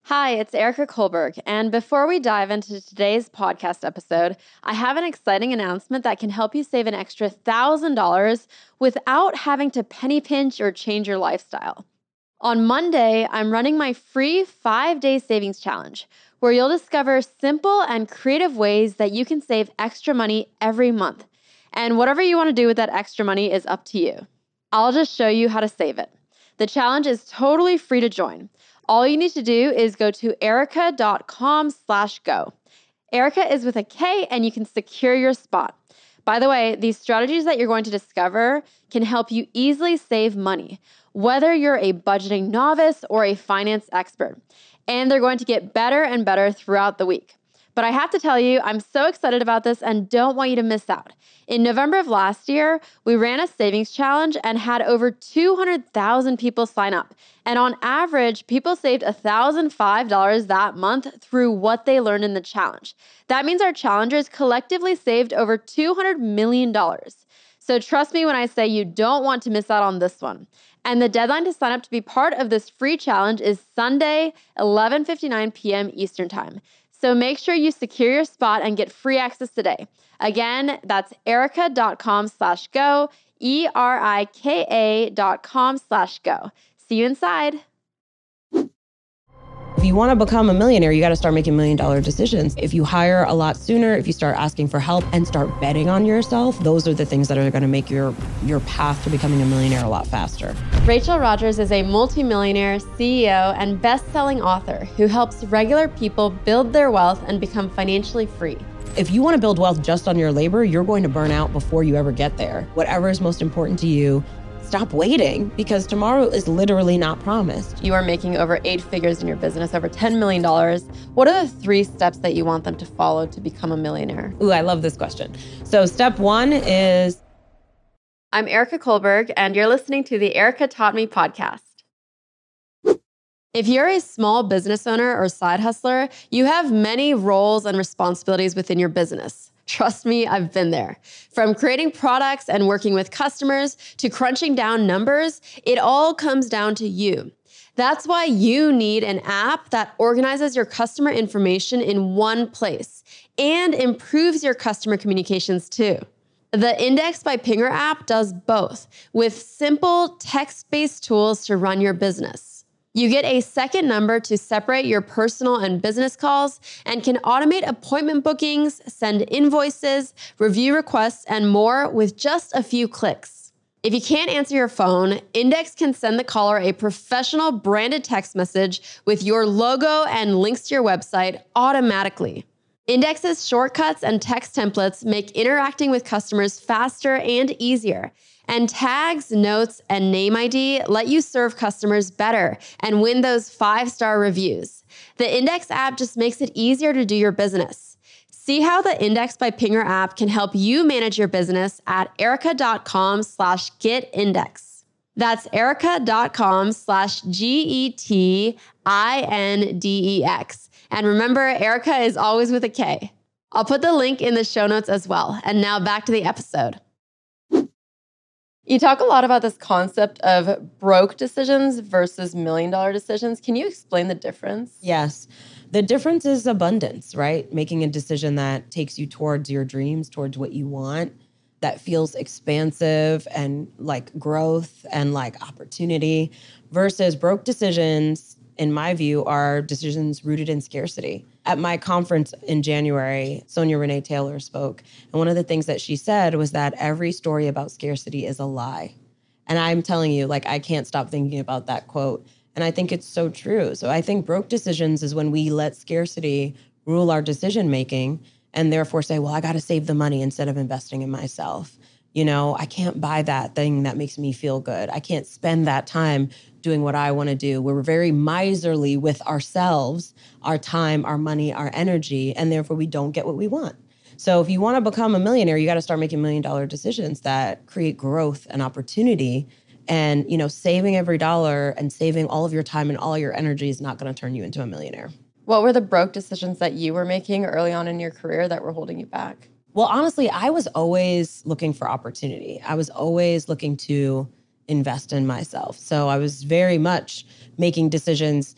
Hi, it's Erica Kolberg, and before we dive into today's podcast episode, I have an exciting announcement that can help you save an extra $1,000 without having to penny pinch or change your lifestyle. On Monday, I'm running my free 5-day savings challenge, where you'll discover simple and creative ways that you can save extra money every month. And whatever you want to do with that extra money is up to you. I'll just show you how to save it. The challenge is totally free to join. All you need to do is go to erica.com/go. Erica is with a K, and you can secure your spot. By the way, these strategies that you're going to discover can help you easily save money, whether you're a budgeting novice or a finance expert. And they're going to get better and better throughout the week. But I have to tell you, I'm so excited about this and don't want you to miss out. In November of last year, we ran a savings challenge and had over 200,000 people sign up. And on average, people saved $1,005 that month through what they learned in the challenge. That means our challengers collectively saved over $200 million. So trust me when I say you don't want to miss out on this one. And the deadline to sign up to be part of this free challenge is Sunday, 11:59 p.m. Eastern Time. So make sure you secure your spot and get free access today. Again, that's erica.com/go, ERIKA.com/go. See you inside. If you want to become a millionaire, you got to start making $1 million decisions. If you hire a lot sooner, if you start asking for help and start betting on yourself, those are the things that are going to make your path to becoming a millionaire a lot faster. Rachel Rodgers is a multimillionaire, CEO, and best-selling author who helps regular people build their wealth and become financially free. If you want to build wealth just on your labor, you're going to burn out before you ever get there. Whatever is most important to you, stop waiting, because tomorrow is literally not promised. You are making over 8 figures in your business, over $10 million. What are the 3 steps that you want them to follow to become a millionaire? Ooh, I love this question. So step 1 is... I'm Erica Kolberg, and you're listening to the Erica Taught Me podcast. If you're a small business owner or side hustler, you have many roles and responsibilities within your business. Trust me, I've been there. From creating products and working with customers to crunching down numbers, it all comes down to you. That's why you need an app that organizes your customer information in one place and improves your customer communications too. The Index by Pinger app does both with simple text-based tools to run your business. You get a second number to separate your personal and business calls and can automate appointment bookings, send invoices, review requests, and more with just a few clicks. If you can't answer your phone, Index can send the caller a professional branded text message with your logo and links to your website automatically. Index's shortcuts and text templates make interacting with customers faster and easier. And tags, notes, and name ID let you serve customers better and win those 5-star reviews. The Index app just makes it easier to do your business. See how the Index by Pinger app can help you manage your business at erica.com/getindex. That's erica.com/GETINDEX. And remember, Erica is always with a K. I'll put the link in the show notes as well. And now back to the episode. You talk a lot about this concept of broke decisions versus $1 million decisions. Can you explain the difference? Yes. The difference is abundance, right? Making a decision that takes you towards your dreams, towards what you want, that feels expansive and like growth and like opportunity, versus broke decisions, in my view, are decisions rooted in scarcity. At my conference in January, Sonia Renee Taylor spoke. And one of the things that she said was that every story about scarcity is a lie. And I'm telling you, like, I can't stop thinking about that quote. And I think it's so true. So I think broke decisions is when we let scarcity rule our decision making and therefore say, well, I got to save the money instead of investing in myself. You know, I can't buy that thing that makes me feel good. I can't spend that time doing what I want to do. We're very miserly with ourselves, our time, our money, our energy, and therefore we don't get what we want. So if you want to become a millionaire, you got to start making $1 million decisions that create growth and opportunity. And, you know, saving every dollar and saving all of your time and all your energy is not going to turn you into a millionaire. What were the broke decisions that you were making early on in your career that were holding you back? Well, honestly, I was always looking for opportunity. I was always looking to invest in myself. So I was very much making decisions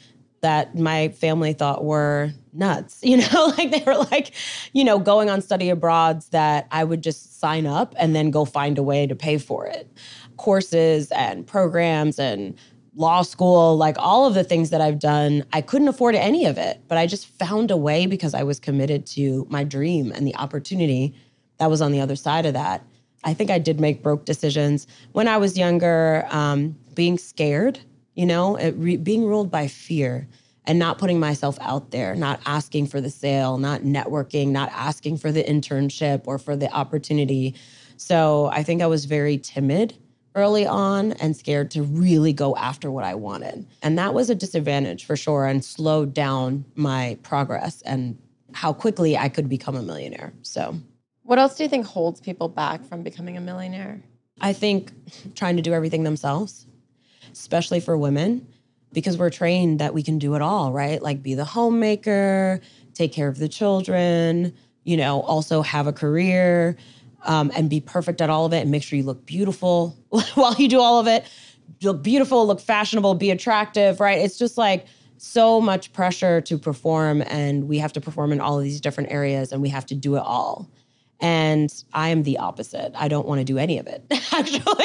that my family thought were nuts, like they were like, going on study abroads that I would just sign up and then go find a way to pay for it. Courses and programs and law school, like all of the things that I've done, I couldn't afford any of it, but I just found a way because I was committed to my dream and the opportunity that was on the other side of that. I think I did make broke decisions when I was younger, being scared, being ruled by fear and not putting myself out there, not asking for the sale, not networking, not asking for the internship or for the opportunity. So I think I was very timid early on and scared to really go after what I wanted. And that was a disadvantage for sure and slowed down my progress and how quickly I could become a millionaire. So what else do you think holds people back from becoming a millionaire? I think trying to do everything themselves, especially for women, because we're trained that we can do it all, right? Like be the homemaker, take care of the children, also have a career, and be perfect at all of it and make sure you look beautiful while you do all of it. Look beautiful, look fashionable, be attractive, right? It's just like so much pressure to perform, and we have to perform in all of these different areas and we have to do it all. And I am the opposite. I don't want to do any of it, actually.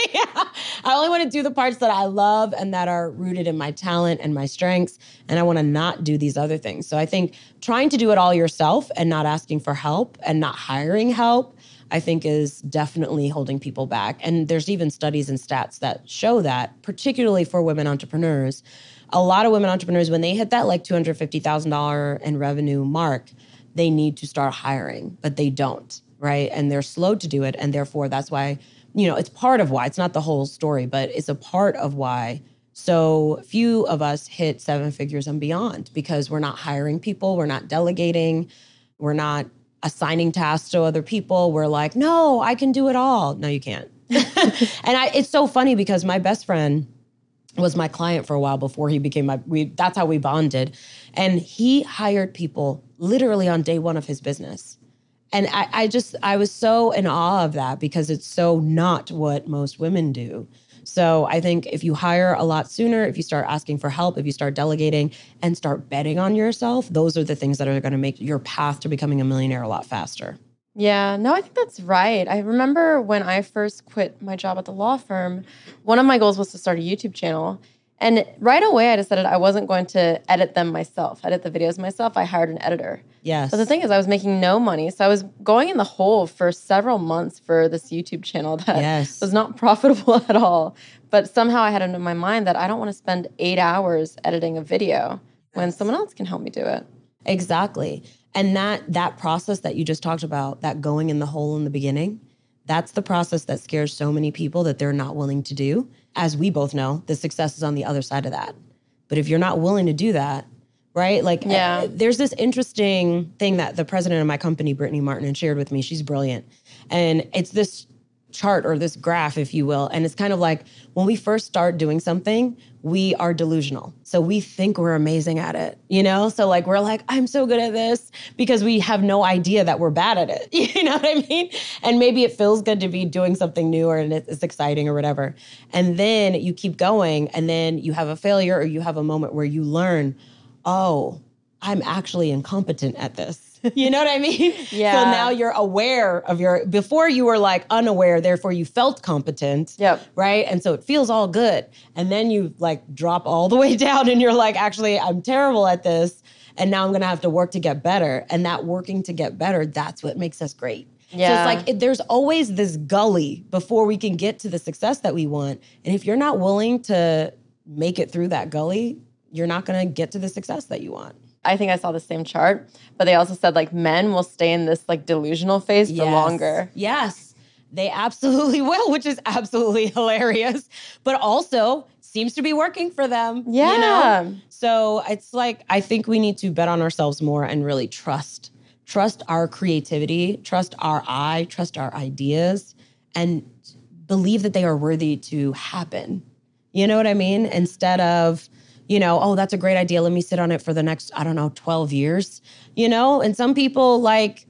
I only want to do the parts that I love and that are rooted in my talent and my strengths. And I want to not do these other things. So I think trying to do it all yourself and not asking for help and not hiring help, I think is definitely holding people back. And there's even studies and stats that show that, particularly for women entrepreneurs. A lot of women entrepreneurs, when they hit that like $250,000 in revenue mark, they need to start hiring, but they don't. Right. And they're slow to do it. And therefore, that's why, it's part of why. It's not the whole story, but it's a part of why so few of us hit 7 figures and beyond because we're not hiring people. We're not delegating. We're not assigning tasks to other people. We're like, no, I can do it all. No, you can't. And it's so funny because my best friend was my client for a while before he became that's how we bonded. And he hired people literally on day one of his business. And I was so in awe of that because it's so not what most women do. So I think if you hire a lot sooner, if you start asking for help, if you start delegating and start betting on yourself, those are the things that are going to make your path to becoming a millionaire a lot faster. Yeah, no, I think that's right. I remember when I first quit my job at the law firm, one of my goals was to start a YouTube channel. And right away, I decided I wasn't going to edit them myself, edit the videos myself. I hired an editor. Yes. But the thing is, I was making no money. So I was going in the hole for several months for this YouTube channel that was not profitable at all. But somehow I had it in my mind that I don't want to spend 8 hours editing a video when someone else can help me do it. Exactly. And that process that you just talked about, that going in the hole in the beginning, that's the process that scares so many people that they're not willing to do. As we both know, the success is on the other side of that. But if you're not willing to do that, right? Like, there's this interesting thing that the president of my company, Brittany Martin, shared with me. She's brilliant. And it's this chart or this graph, if you will. And it's kind of like when we first start doing something, we are delusional. So we think we're amazing at it, So like, we're like, I'm so good at this because we have no idea that we're bad at it. You know what I mean? And maybe it feels good to be doing something new or it's exciting or whatever. And then you keep going and then you have a failure or you have a moment where you learn, oh, I'm actually incompetent at this. You know what I mean? Yeah. So now you're aware of before you were like unaware, therefore you felt competent. Yep. Right? And so it feels all good. And then you like drop all the way down and you're like, actually, I'm terrible at this. And now I'm going to have to work to get better. And that working to get better, that's what makes us great. Yeah. So it's like there's always this gully before we can get to the success that we want. And if you're not willing to make it through that gully, you're not going to get to the success that you want. I think I saw the same chart, but they also said like men will stay in this like delusional phase for longer. Yes, they absolutely will, which is absolutely hilarious, but also seems to be working for them. Yeah. So it's like, I think we need to bet on ourselves more and really trust our creativity, trust our eye, trust our ideas, and believe that they are worthy to happen. You know what I mean? Instead of, oh, that's a great idea. Let me sit on it for the next, 12 years, And some people like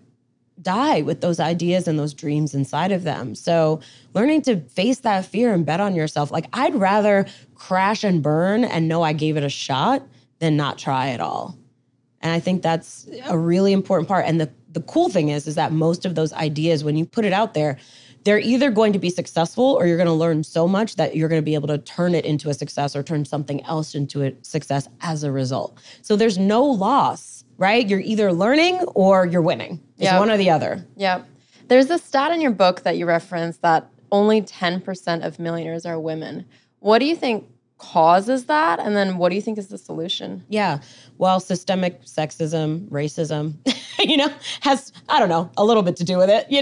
die with those ideas and those dreams inside of them. So learning to face that fear and bet on yourself. Like I'd rather crash and burn and know I gave it a shot than not try at all. And I think that's a really important part. And the cool thing is that most of those ideas, when you put it out there, they're either going to be successful or you're going to learn so much that you're going to be able to turn it into a success or turn something else into a success as a result. So there's no loss, right? You're either learning or you're winning. It's one or the other. Yeah. There's a stat in your book that you reference that only 10% of millionaires are women. What do you think causes that? And then what do you think is the solution? Yeah. Well, systemic sexism, racism, has, I don't know, a little bit to do with it,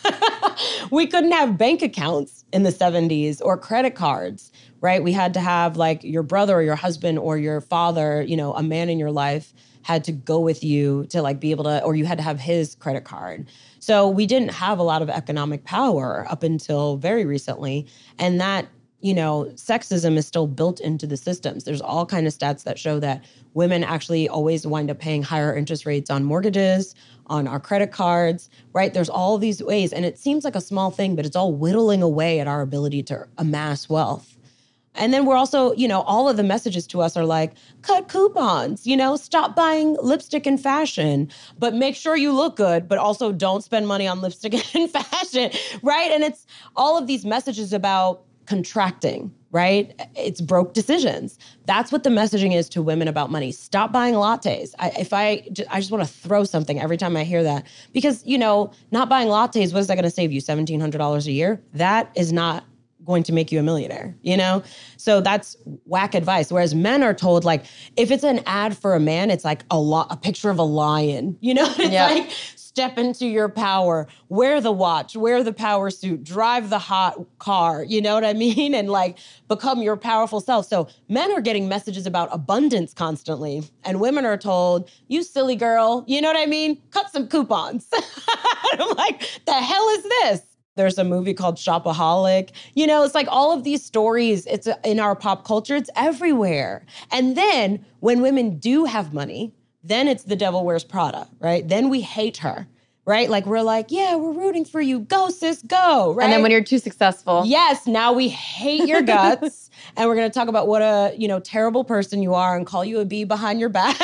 We couldn't have bank accounts in the 70s or credit cards, right? We had to have like your brother or your husband or your father, a man in your life had to go with you to like be able to, or you had to have his credit card. So we didn't have a lot of economic power up until very recently. And that, sexism is still built into the systems. There's all kind of stats that show that women actually always wind up paying higher interest rates on mortgages, on our credit cards, right? There's all these ways. And it seems like a small thing, but it's all whittling away at our ability to amass wealth. And then we're also, all of the messages to us are like, cut coupons, stop buying lipstick and fashion, but make sure you look good, but also don't spend money on lipstick and fashion, right? And it's all of these messages about contracting, right? It's broke decisions. That's what the messaging is to women about money. Stop buying lattes. I just want to throw something every time I hear that because, not buying lattes, what is that going to save you? $1,700 a year? That is not going to make you a millionaire, So that's whack advice. Whereas men are told like, if it's an ad for a man, it's like a picture of a lion, It's like, step into your power, wear the watch, wear the power suit, drive the hot car, you know what I mean? And like become your powerful self. So men are getting messages about abundance constantly and women are told, you silly girl, you know what I mean? Cut some coupons. I'm like, the hell is this? There's a movie called Shopaholic. It's like all of these stories, it's in our pop culture, it's everywhere. And then when women do have money, then it's the devil wears Prada, right? Then we hate her, right? Like we're like, yeah, we're rooting for you. Go, sis, go, right? And then when you're too successful. Yes, now we hate your guts. And we're going to talk about what a, terrible person you are and call you a bee behind your back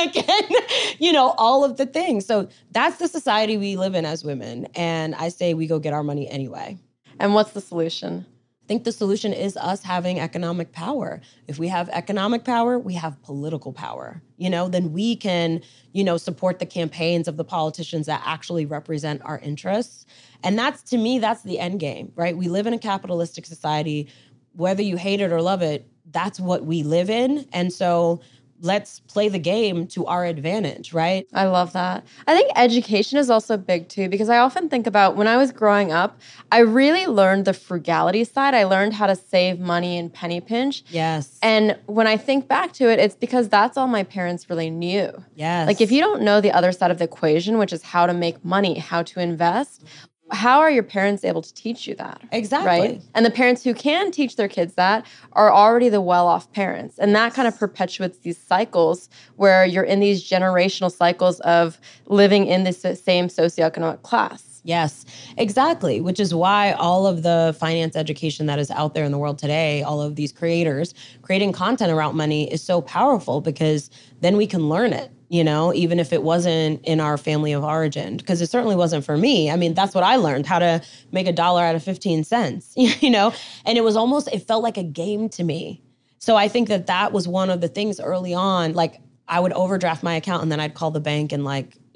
and, all of the things. So that's the society we live in as women. And I say we go get our money anyway. And what's the solution? I think the solution is us having economic power. If we have economic power, we have political power. Then we can, support the campaigns of the politicians that actually represent our interests. And to me, that's the end game, right? We live in a capitalistic society. Whether you hate it or love it, that's what we live in. And so let's play the game to our advantage, right? I love that. I think education is also big too, because I often think about when I was growing up, I really learned the frugality side. I learned how to save money and penny pinch. Yes. And when I think back to it, it's because that's all my parents really knew. Yes. Like if you don't know the other side of the equation, which is how to make money, how to invest, how are your parents able to teach you that? Exactly. Right? And the parents who can teach their kids that are already the well-off parents. And that kind of perpetuates these cycles where you're in these generational cycles of living in the same socioeconomic class. Yes, exactly. Which is why all of the finance education that is out there in the world today, all of these creators creating content around money is so powerful because then we can learn it. Even if it wasn't in our family of origin, because it certainly wasn't for me. I mean, that's what I learned, how to make $1 out of 15 cents, and it felt like a game to me. So I think that was one of the things early on, like I would overdraft my account and then I'd call the bank and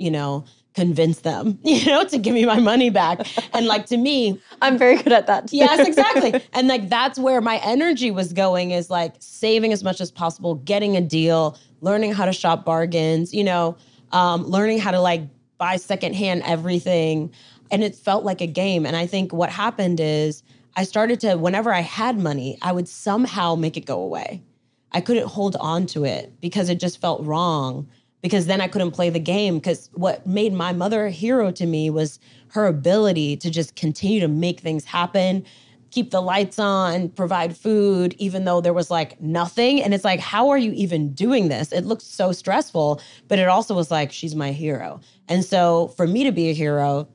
convince them, to give me my money back. And to me, I'm very good at that too. Yes, exactly. And that's where my energy was going, is saving as much as possible, getting a deal, learning how to shop bargains, learning how to buy secondhand everything. And it felt like a game. And I think what happened is I started to, whenever I had money, I would somehow make it go away. I couldn't hold on to it because it just felt wrong. Because then I couldn't play the game. Because what made my mother a hero to me was her ability to just continue to make things happen, keep the lights on, provide food, even though there was nothing. And it's how are you even doing this? It looked so stressful, but it also was she's my hero. And so for me to be a hero,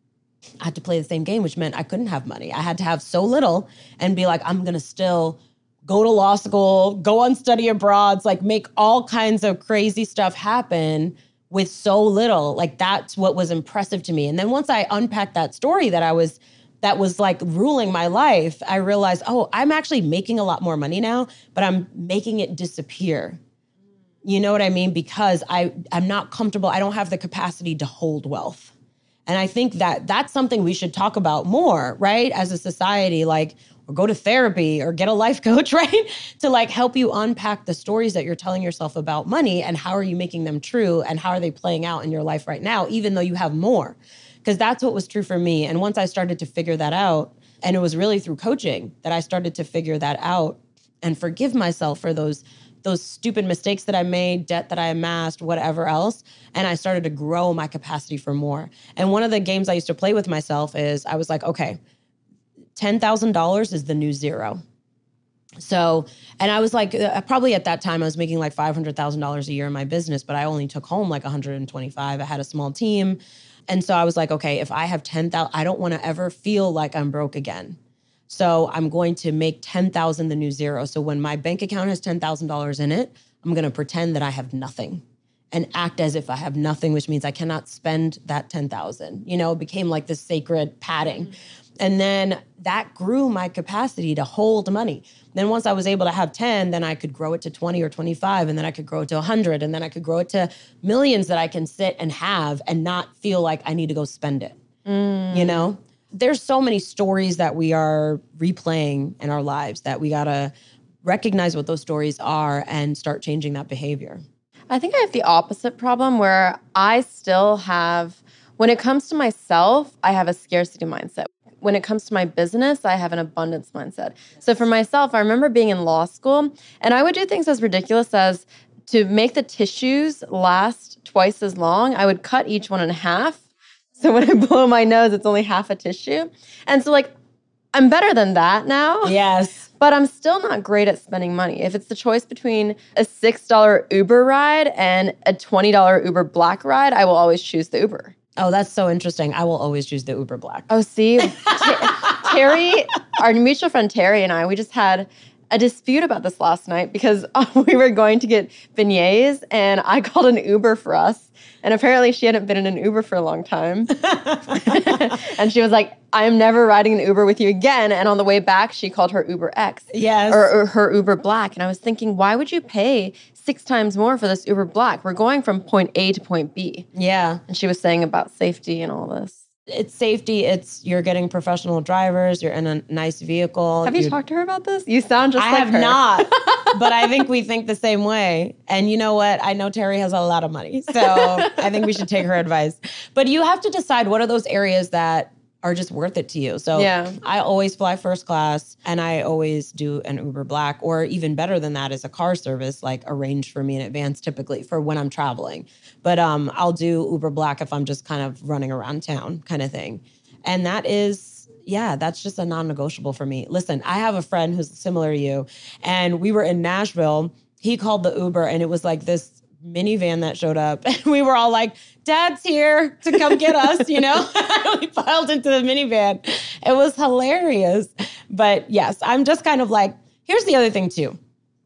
I had to play the same game, which meant I couldn't have money. I had to have so little and be I'm going to still go to law school, go on study abroads, like make all kinds of crazy stuff happen with so little. Like that's what was impressive to me. And then once I unpacked that story that was like ruling my life, I realized, oh, I'm actually making a lot more money now, but I'm making it disappear. You know what I mean? Because I'm not comfortable. I don't have the capacity to hold wealth. And I think that that's something we should talk about more, right? As a society, like, or go to therapy or get a life coach, right? To like help you unpack the stories that you're telling yourself about money and how are you making them true and how are they playing out in your life right now, even though you have more. Because that's what was true for me. And once I started to figure that out, and it was really through coaching that I started to figure that out and forgive myself for those stupid mistakes that I made, debt that I amassed, whatever else. And I started to grow my capacity for more. And one of the games I used to play with myself is I was like, okay, $10,000 is the new zero. So, and I was like, probably at that time I was making like $500,000 a year in my business, but I only took home like 125. I had a small team. And so I was like, okay, if I have 10,000, I don't want to ever feel like I'm broke again. So I'm going to make 10,000 the new zero. So when my bank account has $10,000 in it, I'm going to pretend that I have nothing and act as if I have nothing, which means I cannot spend that 10,000. You know, it became like this sacred padding. And then that grew my capacity to hold money. Then once I was able to have 10, then I could grow it to 20 or 25, and then I could grow it to 100, and then I could grow it to millions that I can sit and have and not feel like I need to go spend it, you know? There's so many stories that we are replaying in our lives that we got to recognize what those stories are and start changing that behavior. I think I have the opposite problem where I still have, when it comes to myself, I have a scarcity mindset. When it comes to my business, I have an abundance mindset. So for myself, I remember being in law school and I would do things as ridiculous as to make the tissues last twice as long, I would cut each one in half. So when I blow my nose, it's only half a tissue. And so like, I'm better than that now. Yes. But I'm still not great at spending money. If it's the choice between a $6 Uber ride and a $20 Uber Black ride, I will always choose the Uber. Oh, that's so interesting. I will always choose the Uber Black. Oh, see? Terry, our mutual friend Terry and I, we just had a dispute about this last night because we were going to get beignets and I called an Uber for us. And apparently she hadn't been in an Uber for a long time. And she was like, I'm never riding an Uber with you again. And on the way back, she called her Uber X. Yes. Or her Uber Black. And I was thinking, why would you pay 6 times more for this Uber Black? We're going from point A to point B. Yeah. And she was saying about safety and all this. It's safety. It's you're getting professional drivers. You're in a nice vehicle. Have you talked to her about this? You sound just like her. I have not, but I think we think the same way. And you know what? I know Terry has a lot of money, so I think we should take her advice. But you have to decide what are those areas that are just worth it to you. So yeah. I always fly first class and I always do an Uber Black, or even better than that is a car service like arranged for me in advance typically for when I'm traveling. But I'll do Uber Black if I'm just kind of running around town kind of thing. And that is, yeah, that's just a non-negotiable for me. Listen, I have a friend who's similar to you and we were in Nashville. He called the Uber and it was like this minivan that showed up and we were all like, Dad's here to come get us, you know? We piled into the minivan. It was hilarious. But yes, I'm just kind of like, here's the other thing too.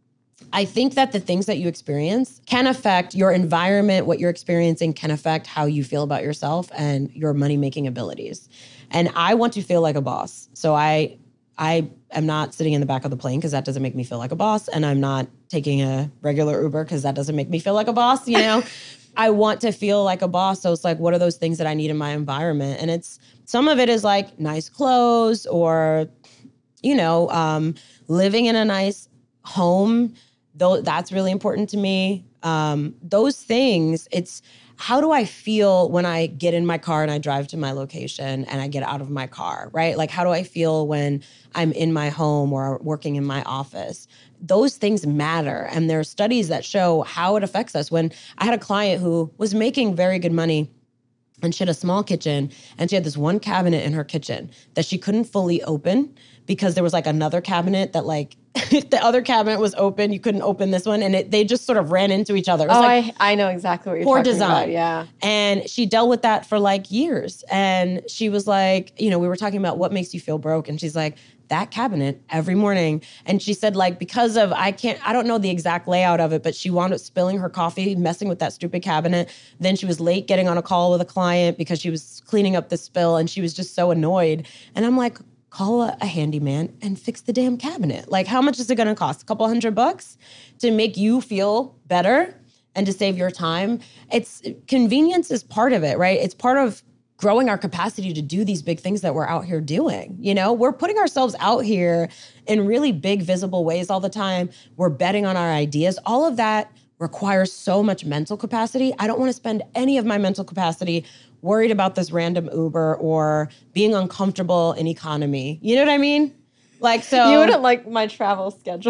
I think that the things that you experience can affect your environment. What you're experiencing can affect how you feel about yourself and your money-making abilities. And I want to feel like a boss. So I am not sitting in the back of the plane because that doesn't make me feel like a boss. And I'm not taking a regular Uber because that doesn't make me feel like a boss, you know? I want to feel like a boss. So it's like, what are those things that I need in my environment? And it's, some of it is like nice clothes or, you know, living in a nice home. Though that's really important to me. Those things, it's, how do I feel when I get in my car and I drive to my location and I get out of my car, right? Like, how do I feel when I'm in my home or working in my office? Those things matter. And there are studies that show how it affects us. When I had a client who was making very good money and she had a small kitchen and she had this one cabinet in her kitchen that she couldn't fully open because there was like another cabinet that like, the other cabinet was open. You couldn't open this one. And they just sort of ran into each other. It was like, I know exactly what you're poor talking design. about. Yeah. And she dealt with that for like years. And she was like, you know, we were talking about what makes you feel broke. And she's like, that cabinet every morning. And she said, like, because of, I don't know the exact layout of it, but she wound up spilling her coffee, messing with that stupid cabinet. Then she was late getting on a call with a client because she was cleaning up the spill and she was just so annoyed. And I'm like, call a handyman and fix the damn cabinet. Like, how much is it going to cost? A couple $100 to make you feel better and to save your time? It's convenience is part of it, right? It's part of growing our capacity to do these big things that we're out here doing. You know, we're putting ourselves out here in really big, visible ways all the time. We're betting on our ideas. All of that requires so much mental capacity. I don't want to spend any of my mental capacity worried about this random Uber or being uncomfortable in economy. You know what I mean? Like, so you wouldn't like my travel schedule.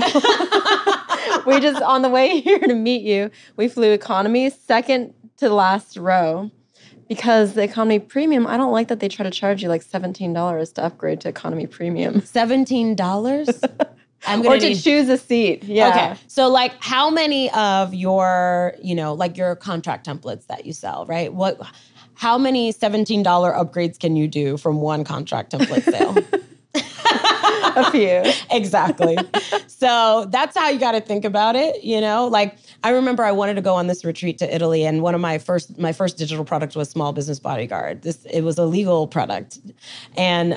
We just, on the way here to meet you, we flew economy, second to last row. Because the economy premium, I don't like that they try to charge you like $17 to upgrade to economy premium. $17? Or to choose a seat. Yeah. Okay. So like how many of your, you know, like your contract templates that you sell, right? How many $17 upgrades can you do from one contract template sale? A few. Exactly. So that's how you got to think about it. You know, like I remember I wanted to go on this retreat to Italy, and one of my first digital product was Small Business Bodyguard. It was a legal product. And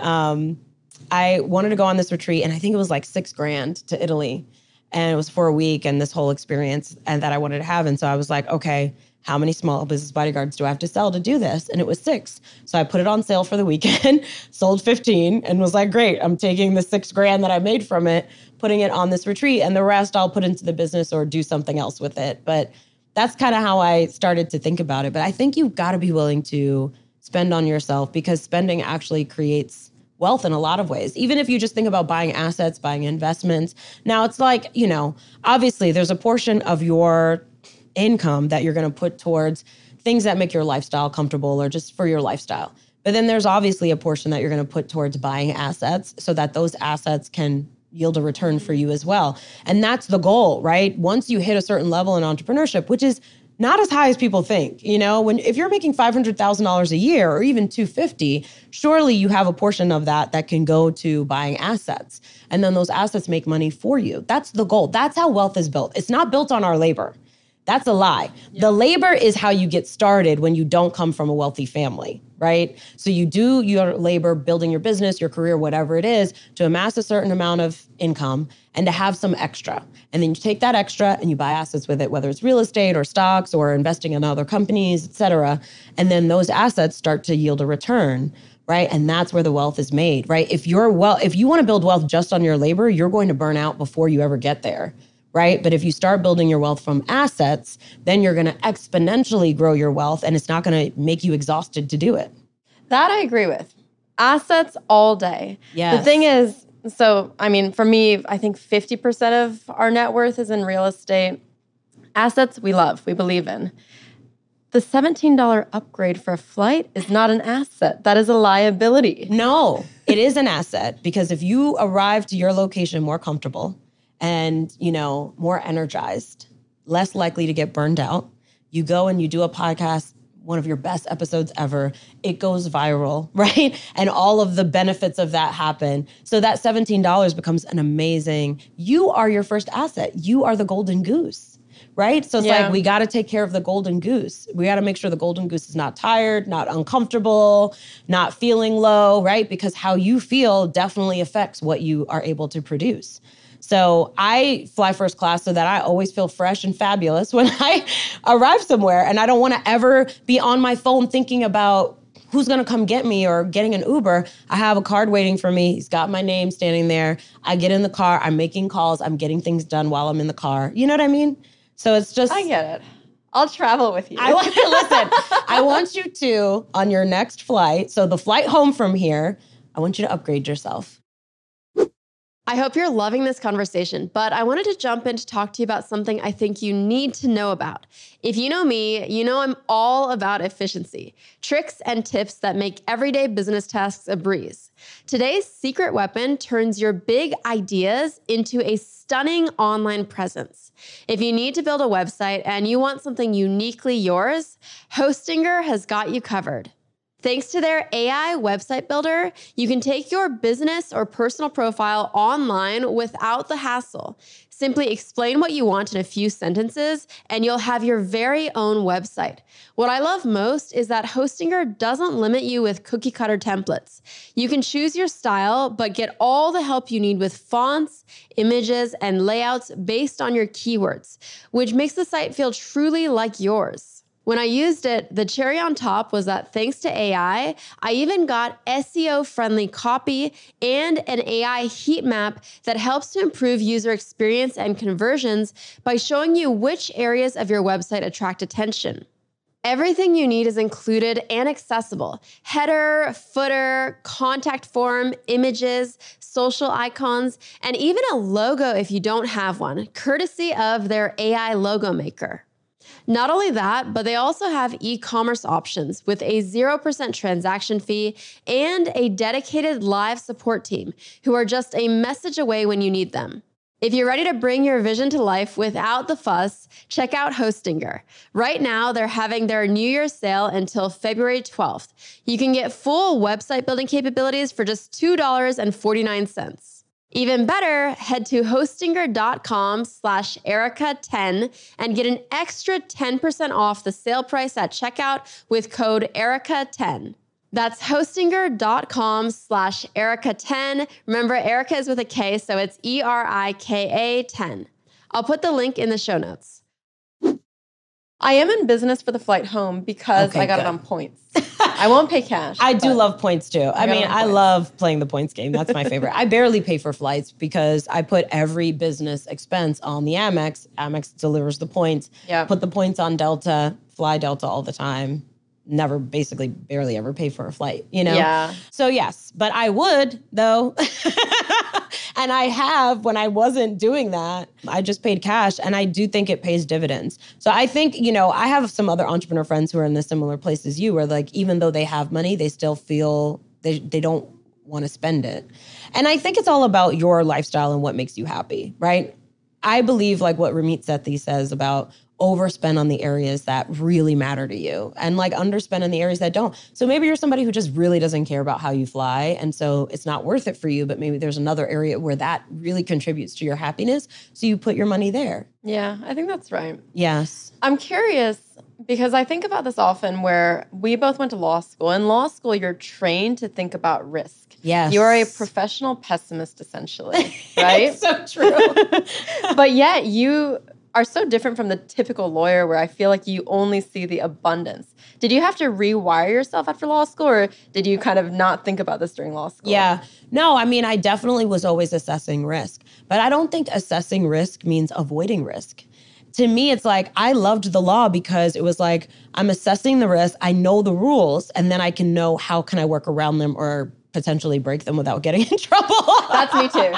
I wanted to go on this retreat, and I think it was like $6,000 to Italy. And it was for a week and this whole experience and that I wanted to have. And so I was like, okay, how many Small Business Bodyguards do I have to sell to do this? And it was 6. So I put it on sale for the weekend, sold 15, and was like, great, I'm taking the $6,000 that I made from it, putting it on this retreat, and the rest I'll put into the business or do something else with it. But that's kind of how I started to think about it. But I think you've got to be willing to spend on yourself, because spending actually creates wealth in a lot of ways. Even if you just think about buying assets, buying investments. Now it's like, you know, obviously there's a portion of your income that you're going to put towards things that make your lifestyle comfortable or just for your lifestyle. But then there's obviously a portion that you're going to put towards buying assets so that those assets can yield a return for you as well. And that's the goal, right? Once you hit a certain level in entrepreneurship, which is not as high as people think, you know, if you're making $500,000 a year or even $250,000, surely you have a portion of that can go to buying assets. And then those assets make money for you. That's the goal. That's how wealth is built. It's not built on our labor. That's a lie. Yeah. The labor is how you get started when you don't come from a wealthy family, right? So you do your labor building your business, your career, whatever it is, to amass a certain amount of income and to have some extra. And then you take that extra and you buy assets with it, whether it's real estate or stocks or investing in other companies, et cetera. And then those assets start to yield a return, right? And that's where the wealth is made, right? If you want to build wealth just on your labor, you're going to burn out before you ever get there. Right? But if you start building your wealth from assets, then you're going to exponentially grow your wealth, and it's not going to make you exhausted to do it. That I agree with. Assets all day. Yes. The thing is, so, I mean, for me, I think 50% of our net worth is in real estate. Assets we love, we believe in. The $17 upgrade for a flight is not an asset. That is a liability. No, it is an asset, because if you arrive to your location more comfortable, and, you know, more energized, less likely to get burned out. You go and you do a podcast, one of your best episodes ever. It goes viral, right? And all of the benefits of that happen. So that $17 becomes an amazing, you are your first asset. You are the golden goose, right? So it's like, we got to take care of the golden goose. We got to make sure the golden goose is not tired, not uncomfortable, not feeling low, right? Because how you feel definitely affects what you are able to produce. So I fly first class so that I always feel fresh and fabulous when I arrive somewhere. And I don't want to ever be on my phone thinking about who's going to come get me or getting an Uber. I have a card waiting for me. He's got my name standing there. I get in the car. I'm making calls. I'm getting things done while I'm in the car. You know what I mean? So it's just... I get it. I'll travel with you. Listen, I want you to, on your next flight, so the flight home from here, I want you to upgrade yourself. I hope you're loving this conversation, but I wanted to jump in to talk to you about something I think you need to know about. If you know me, you know I'm all about efficiency, tricks and tips that make everyday business tasks a breeze. Today's secret weapon turns your big ideas into a stunning online presence. If you need to build a website and you want something uniquely yours, Hostinger has got you covered. Thanks to their AI website builder, you can take your business or personal profile online without the hassle. Simply explain what you want in a few sentences, and you'll have your very own website. What I love most is that Hostinger doesn't limit you with cookie-cutter templates. You can choose your style, but get all the help you need with fonts, images, and layouts based on your keywords, which makes the site feel truly like yours. When I used it, the cherry on top was that thanks to AI, I even got SEO-friendly copy and an AI heat map that helps to improve user experience and conversions by showing you which areas of your website attract attention. Everything you need is included and accessible. Header, footer, contact form, images, social icons, and even a logo if you don't have one, courtesy of their AI logo maker. Not only that, but they also have e-commerce options with a 0% transaction fee and a dedicated live support team who are just a message away when you need them. If you're ready to bring your vision to life without the fuss, check out Hostinger. Right now, they're having their New Year's sale until February 12th. You can get full website building capabilities for just $2.49. Even better, head to hostinger.com/Erica10 and get an extra 10% off the sale price at checkout with code Erica10. That's hostinger.com/Erica10. Remember, Erica is with a K, so it's ERIKA10. I'll put the link in the show notes. I am in business for the flight home because I got it on points. I won't pay cash. I do love points too. I love playing the points game. That's my favorite. I barely pay for flights because I put every business expense on the Amex. Amex delivers the points. Yeah. Put the points on Delta, fly Delta all the time. Never, basically, barely ever pay for a flight, you know? Yeah. So yes, but I would though. And I have, when I wasn't doing that, I just paid cash, and I do think it pays dividends. So I think, I have some other entrepreneur friends who are in a similar place as you, where like, even though they have money, they still feel they don't want to spend it. And I think it's all about your lifestyle and what makes you happy, right? I believe like what Ramit Sethi says about overspend on the areas that really matter to you and like underspend on the areas that don't. So maybe you're somebody who just really doesn't care about how you fly, and so it's not worth it for you, but maybe there's another area where that really contributes to your happiness, so you put your money there. Yeah, I think that's right. Yes. I'm curious because I think about this often where we both went to law school. In law school, you're trained to think about risk. Yes. You're a professional pessimist, essentially, right? It's so true. But yet you are so different from the typical lawyer where I feel like you only see the abundance. Did you have to rewire yourself after law school, or did you kind of not think about this during law school? Yeah. No, I mean, I definitely was always assessing risk, but I don't think assessing risk means avoiding risk. To me, it's like, I loved the law because it was like, I'm assessing the risk, I know the rules, and then I can know how can I work around them or potentially break them without getting in trouble. That's me too.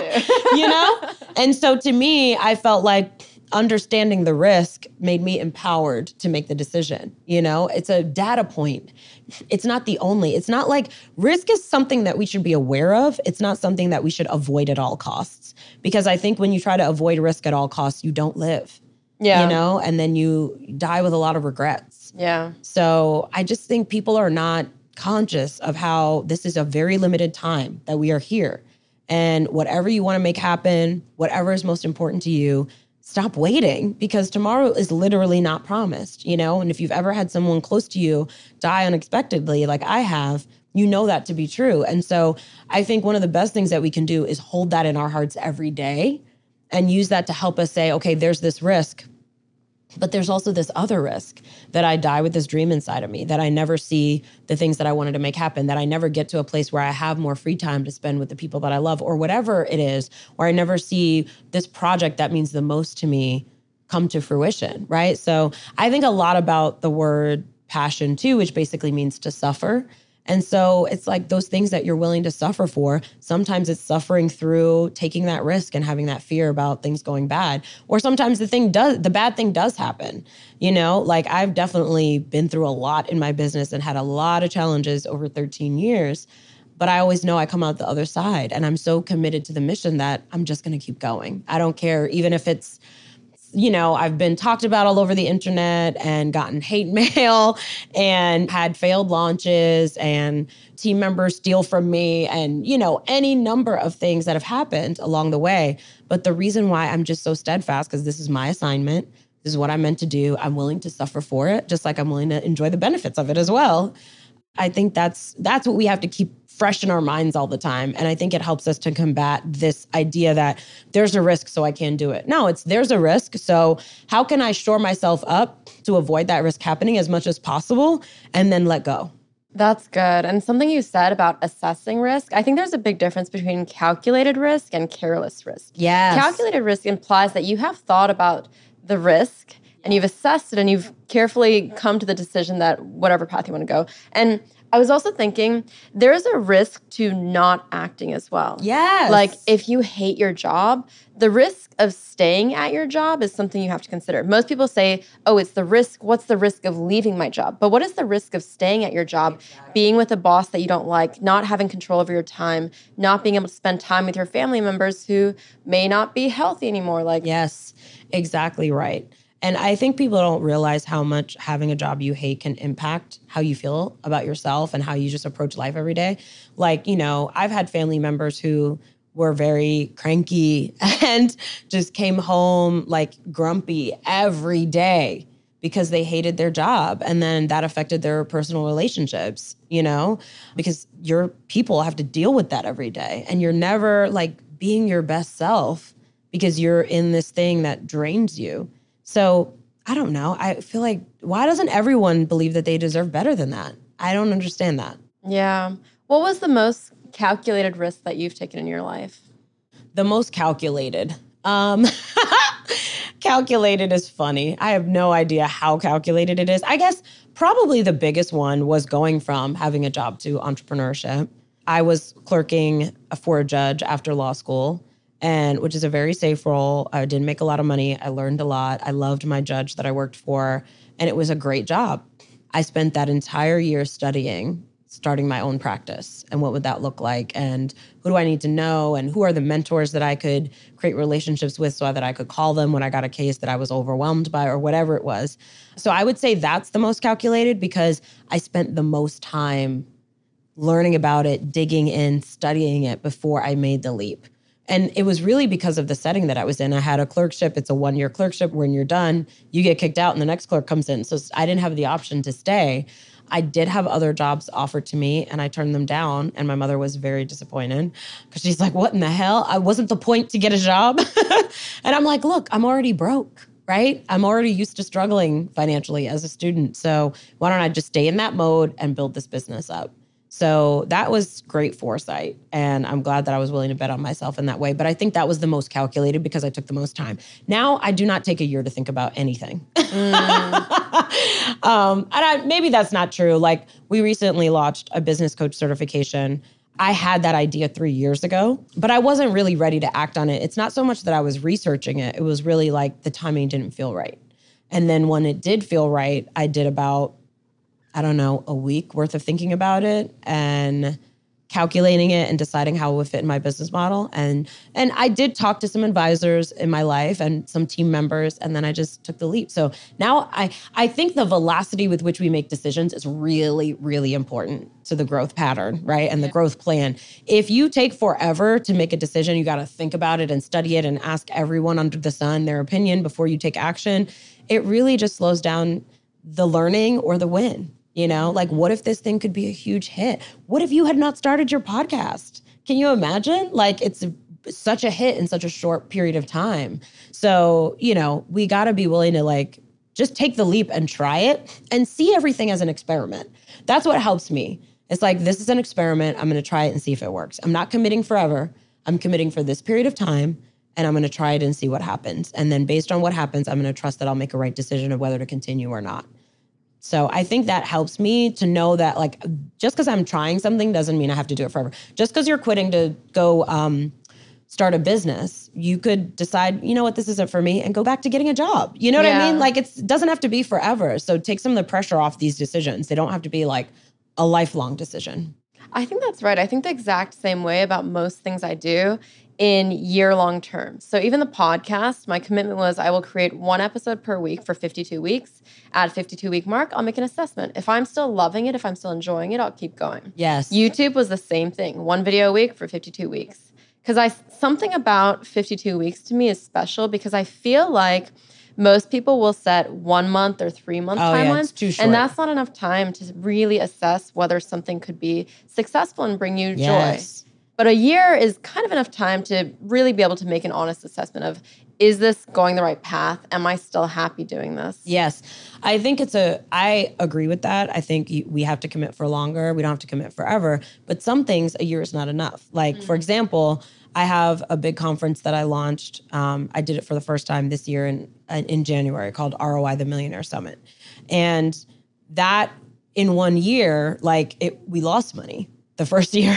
And so to me, I felt like understanding the risk made me empowered to make the decision. It's a data point. It's not the only. It's not like risk is something that we should be aware of. It's not something that we should avoid at all costs. Because I think when you try to avoid risk at all costs, you don't live. Yeah. And then you die with a lot of regrets. Yeah. So I just think people are not conscious of how this is a very limited time that we are here. And whatever you want to make happen, whatever is most important to you, stop waiting, because tomorrow is literally not promised, And if you've ever had someone close to you die unexpectedly, like I have, you know that to be true. And so I think one of the best things that we can do is hold that in our hearts every day and use that to help us say, okay, there's this risk, but there's also this other risk that I die with this dream inside of me, that I never see the things that I wanted to make happen, that I never get to a place where I have more free time to spend with the people that I love, or whatever it is, or I never see this project that means the most to me come to fruition, right? So I think a lot about the word passion too, which basically means to suffer. And so it's like those things that you're willing to suffer for. Sometimes it's suffering through taking that risk and having that fear about things going bad. Or sometimes the bad thing does happen. Like I've definitely been through a lot in my business and had a lot of challenges over 13 years. But I always know I come out the other side, and I'm so committed to the mission that I'm just going to keep going. I don't care, even if it's I've been talked about all over the internet and gotten hate mail and had failed launches and team members steal from me and, any number of things that have happened along the way. But the reason why I'm just so steadfast, because this is my assignment, this is what I'm meant to do. I'm willing to suffer for it, just like I'm willing to enjoy the benefits of it as well. I think that's what we have to keep fresh in our minds all the time. And I think it helps us to combat this idea that there's a risk, so I can't do it. No, there's a risk. So how can I shore myself up to avoid that risk happening as much as possible and then let go? That's good. And something you said about assessing risk, I think there's a big difference between calculated risk and careless risk. Yes. Calculated risk implies that you have thought about the risk and you've assessed it and you've carefully come to the decision that whatever path you want to go. And I was also thinking there's a risk to not acting as well. Yes. Like if you hate your job, the risk of staying at your job is something you have to consider. Most people say, oh, it's the risk. What's the risk of leaving my job? But what is the risk of staying at your job, being with a boss that you don't like, not having control over your time, not being able to spend time with your family members who may not be healthy anymore? Yes, exactly right. And I think people don't realize how much having a job you hate can impact how you feel about yourself and how you just approach life every day. I've had family members who were very cranky and just came home grumpy every day because they hated their job. And then that affected their personal relationships, because your people have to deal with that every day. And you're never being your best self because you're in this thing that drains you. So I don't know. I feel like, why doesn't everyone believe that they deserve better than that? I don't understand that. Yeah. What was the most calculated risk that you've taken in your life? The most calculated. Calculated is funny. I have no idea how calculated it is. I guess probably the biggest one was going from having a job to entrepreneurship. I was clerking for a judge after law school, which is a very safe role. I didn't make a lot of money. I learned a lot. I loved my judge that I worked for, and it was a great job. I spent that entire year starting my own practice, and what would that look like, and who do I need to know, and who are the mentors that I could create relationships with so that I could call them when I got a case that I was overwhelmed by or whatever it was. So I would say that's the most calculated because I spent the most time learning about it, digging in, studying it before I made the leap. And it was really because of the setting that I was in. I had a clerkship. It's a 1-year clerkship. When you're done, you get kicked out and the next clerk comes in. So I didn't have the option to stay. I did have other jobs offered to me and I turned them down. And my mother was very disappointed because she's like, what in the hell? I wasn't the point to get a job. And I'm like, look, I'm already broke, right? I'm already used to struggling financially as a student. So why don't I just stay in that mode and build this business up? So that was great foresight. And I'm glad that I was willing to bet on myself in that way. But I think that was the most calculated because I took the most time. Now I do not take a year to think about anything. Maybe that's not true. We recently launched a business coach certification. I had that idea 3 years ago, but I wasn't really ready to act on it. It's not so much that I was researching it. It was really the timing didn't feel right. And then when it did feel right, I did about a week worth of thinking about it and calculating it and deciding how it would fit in my business model. And I did talk to some advisors in my life and some team members, and then I just took the leap. So now I think the velocity with which we make decisions is really, really important to the growth pattern, right? And the growth plan. If you take forever to make a decision, you got to think about it and study it and ask everyone under the sun their opinion before you take action. It really just slows down the learning or the win. What if this thing could be a huge hit? What if you had not started your podcast? Can you imagine? It's such a hit in such a short period of time. So, we got to be willing to just take the leap and try it and see everything as an experiment. That's what helps me. It's this is an experiment. I'm going to try it and see if it works. I'm not committing forever. I'm committing for this period of time, and I'm going to try it and see what happens. And then based on what happens, I'm going to trust that I'll make a right decision of whether to continue or not. So I think that helps me to know that just because I'm trying something doesn't mean I have to do it forever. Just because you're quitting to go start a business, you could decide, you know what, this isn't for me, and go back to getting a job. You know what I mean? It doesn't have to be forever. So take some of the pressure off these decisions. They don't have to be a lifelong decision. I think that's right. I think the exact same way about most things I do. in year-long terms. So even the podcast, my commitment was I will create 1 episode per week for 52 weeks. At 52-week mark, I'll make an assessment. If I'm still loving it, if I'm still enjoying it, I'll keep going. Yes. YouTube was the same thing. 1 video a week for 52 weeks. Because something about 52 weeks to me is special because I feel like most people will set 1 month or 3 month timelines. Yeah, it's too short. And that's not enough time to really assess whether something could be successful and bring you joy. But a year is kind of enough time to really be able to make an honest assessment of, is this going the right path? Am I still happy doing this? Yes. I think I agree with that. I think we have to commit for longer. We don't have to commit forever. But some things, a year is not enough. Like, for example, I have a big conference that I launched. I did it for the first time this year in January called ROI, the Millionaire Summit. And that in 1 year, we lost money the first year,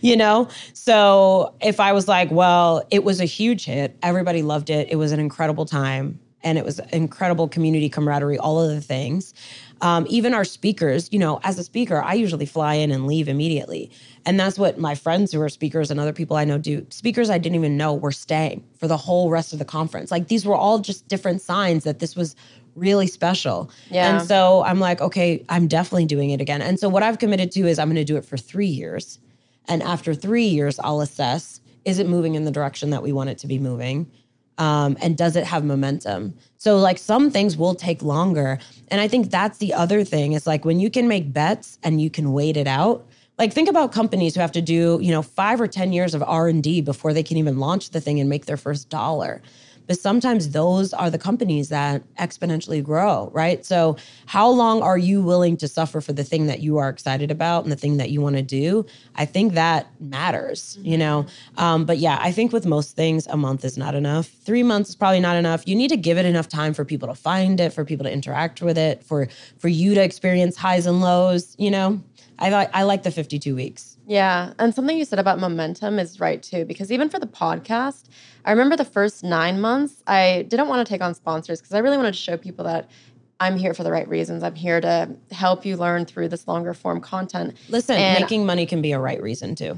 So if I was like, well, it was a huge hit. Everybody loved it. It was an incredible time. And it was incredible community camaraderie, all of the things. Even our speakers, as a speaker, I usually fly in and leave immediately. And that's what my friends who are speakers and other people I know do. Speakers I didn't even know were staying for the whole rest of the conference. These were all just different signs that this was really special. Yeah. And so I'm like, okay, I'm definitely doing it again. And so what I've committed to is I'm going to do it for 3 years. And after 3 years, I'll assess, is it moving in the direction that we want it to be moving? And does it have momentum? So some things will take longer. And I think that's the other thing is when you can make bets and you can wait it out. Think about companies who have to do, 5 or 10 years of R&D before they can even launch the thing and make their first dollar. But sometimes those are the companies that exponentially grow, right? So how long are you willing to suffer for the thing that you are excited about and the thing that you want to do? I think that matters, But yeah, I think with most things, a month is not enough. 3 months is probably not enough. You need to give it enough time for people to find it, for people to interact with it, for you to experience highs and lows, I like the 52 weeks. Yeah. And something you said about momentum is right too, because even for the podcast, I remember the first 9 months, I didn't want to take on sponsors because I really wanted to show people that I'm here for the right reasons. I'm here to help you learn through this longer form content. Listen, making money can be a right reason too.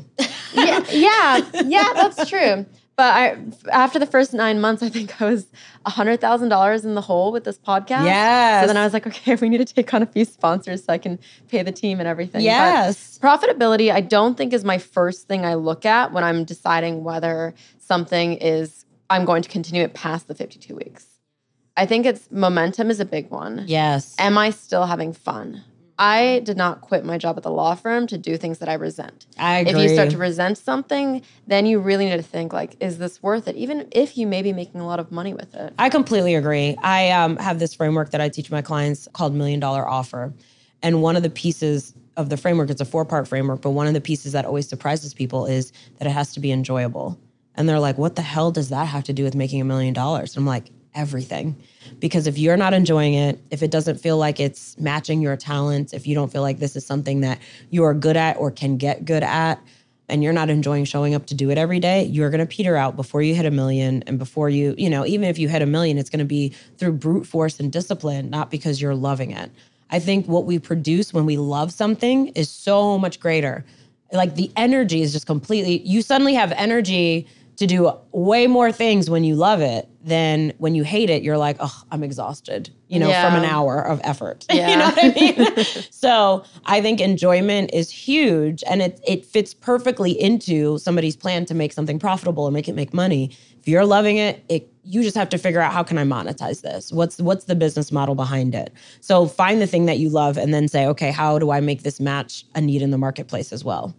Yeah, that's true. But after the first 9 months, I think I was $100,000 in the hole with this podcast. Yes. So then I was like, okay, we need to take on a few sponsors so I can pay the team and everything. Yes. But profitability, I don't think is my first thing I look at when I'm deciding whether something I'm going to continue it past the 52 weeks. I think momentum is a big one. Yes. Am I still having fun? I did not quit my job at the law firm to do things that I resent. I agree. If you start to resent something, then you really need to think is this worth it? Even if you may be making a lot of money with it. I completely agree. I have this framework that I teach my clients called $1 Million Offer. And one of the pieces of the framework, it's a 4-part framework, but one of the pieces that always surprises people is that it has to be enjoyable. And they're like, what the hell does that have to do with making $1 million? And I'm like, everything. Because if you're not enjoying it, if it doesn't feel like it's matching your talents, if you don't feel like this is something that you are good at or can get good at, and you're not enjoying showing up to do it every day, you're going to peter out before you hit $1 million. And before you, even if you hit $1 million, it's going to be through brute force and discipline, not because you're loving it. I think what we produce when we love something is so much greater. The energy is just completely, you suddenly have energy to do way more things when you love it than when you hate it. You're like, oh, I'm exhausted, from an hour of effort. Yeah. You know what I mean? So I think enjoyment is huge, and it fits perfectly into somebody's plan to make something profitable and make money. If you're loving it, you just have to figure out, how can I monetize this? What's the business model behind it? So find the thing that you love and then say, okay, how do I make this match a need in the marketplace as well?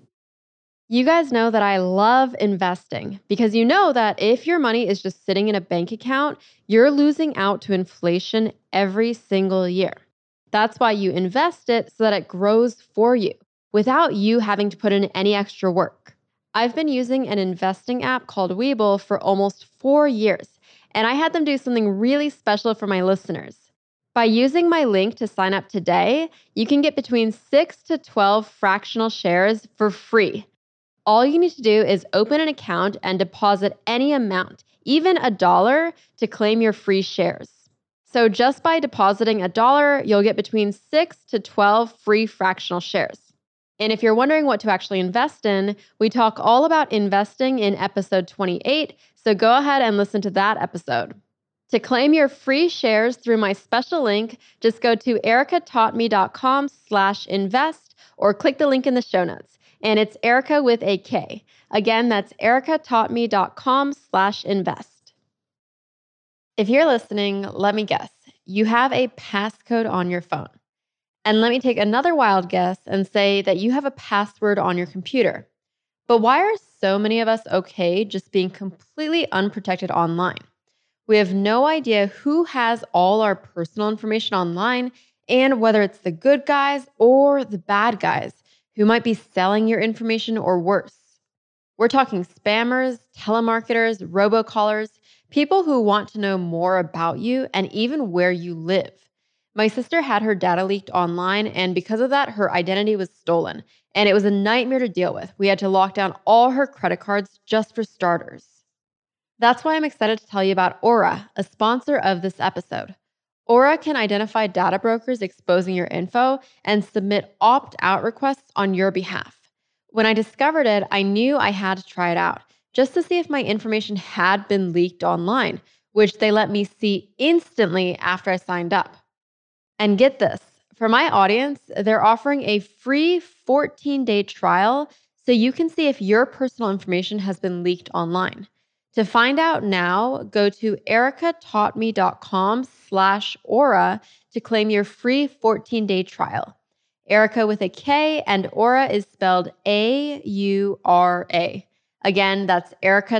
You guys know that I love investing because you know that if your money is just sitting in a bank account, you're losing out to inflation every single year. That's why you invest it so that it grows for you without you having to put in any extra work. I've been using an investing app called Webull for almost 4 years, and I had them do something really special for my listeners. By using my link to sign up today, you can get between 6 to 12 fractional shares for free. All you need to do is open an account and deposit any amount, even $1, to claim your free shares. So just by depositing $1, you'll get between 6 to 12 free fractional shares. And if you're wondering what to actually invest in, we talk all about investing in episode 28, so go ahead and listen to that episode. To claim your free shares through my special link, just go to ericataughtme.com/invest or click the link in the show notes. And it's Erica with a K. Again, that's ericataughtme.com/invest. If you're listening, let me guess, you have a passcode on your phone. And let me take another wild guess and say that you have a password on your computer. But why are so many of us okay just being completely unprotected online? We have no idea who has all our personal information online and whether it's the good guys or the bad guys who might be selling your information or worse. We're talking spammers, telemarketers, robocallers, people who want to know more about you and even where you live. My sister had her data leaked online, and because of that, her identity was stolen. And it was a nightmare to deal with. We had to lock down all her credit cards just for starters. That's why I'm excited to tell you about Aura, a sponsor of this episode. Aura can identify data brokers exposing your info and submit opt-out requests on your behalf. When I discovered it, I knew I had to try it out, just to see if my information had been leaked online, which they let me see instantly after I signed up. And get this, for my audience, they're offering a free 14-day trial so you can see if your personal information has been leaked online. To find out now, go to ericataughtme.com/Aura to claim your free 14-day trial. Erica with a K and Aura is spelled AURA. Again, that's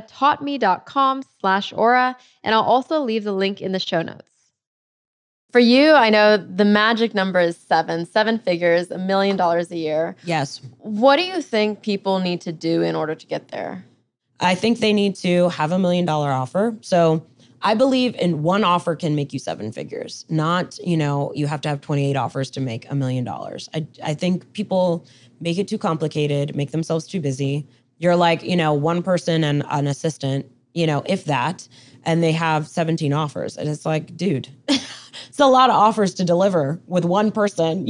ericataughtme.com/Aura, and I'll also leave the link in the show notes. For you, I know the magic number is 7 figures, $1 million a year. Yes. What do you think people need to do in order to get there? I think they need to have $1 million offer. So I believe in one offer can make you 7 figures, not, you have to have 28 offers to make $1 million. I think people make it too complicated, make themselves too busy. You're like, one person and an assistant, if that, and they have 17 offers. And it's like, dude, it's a lot of offers to deliver with one person,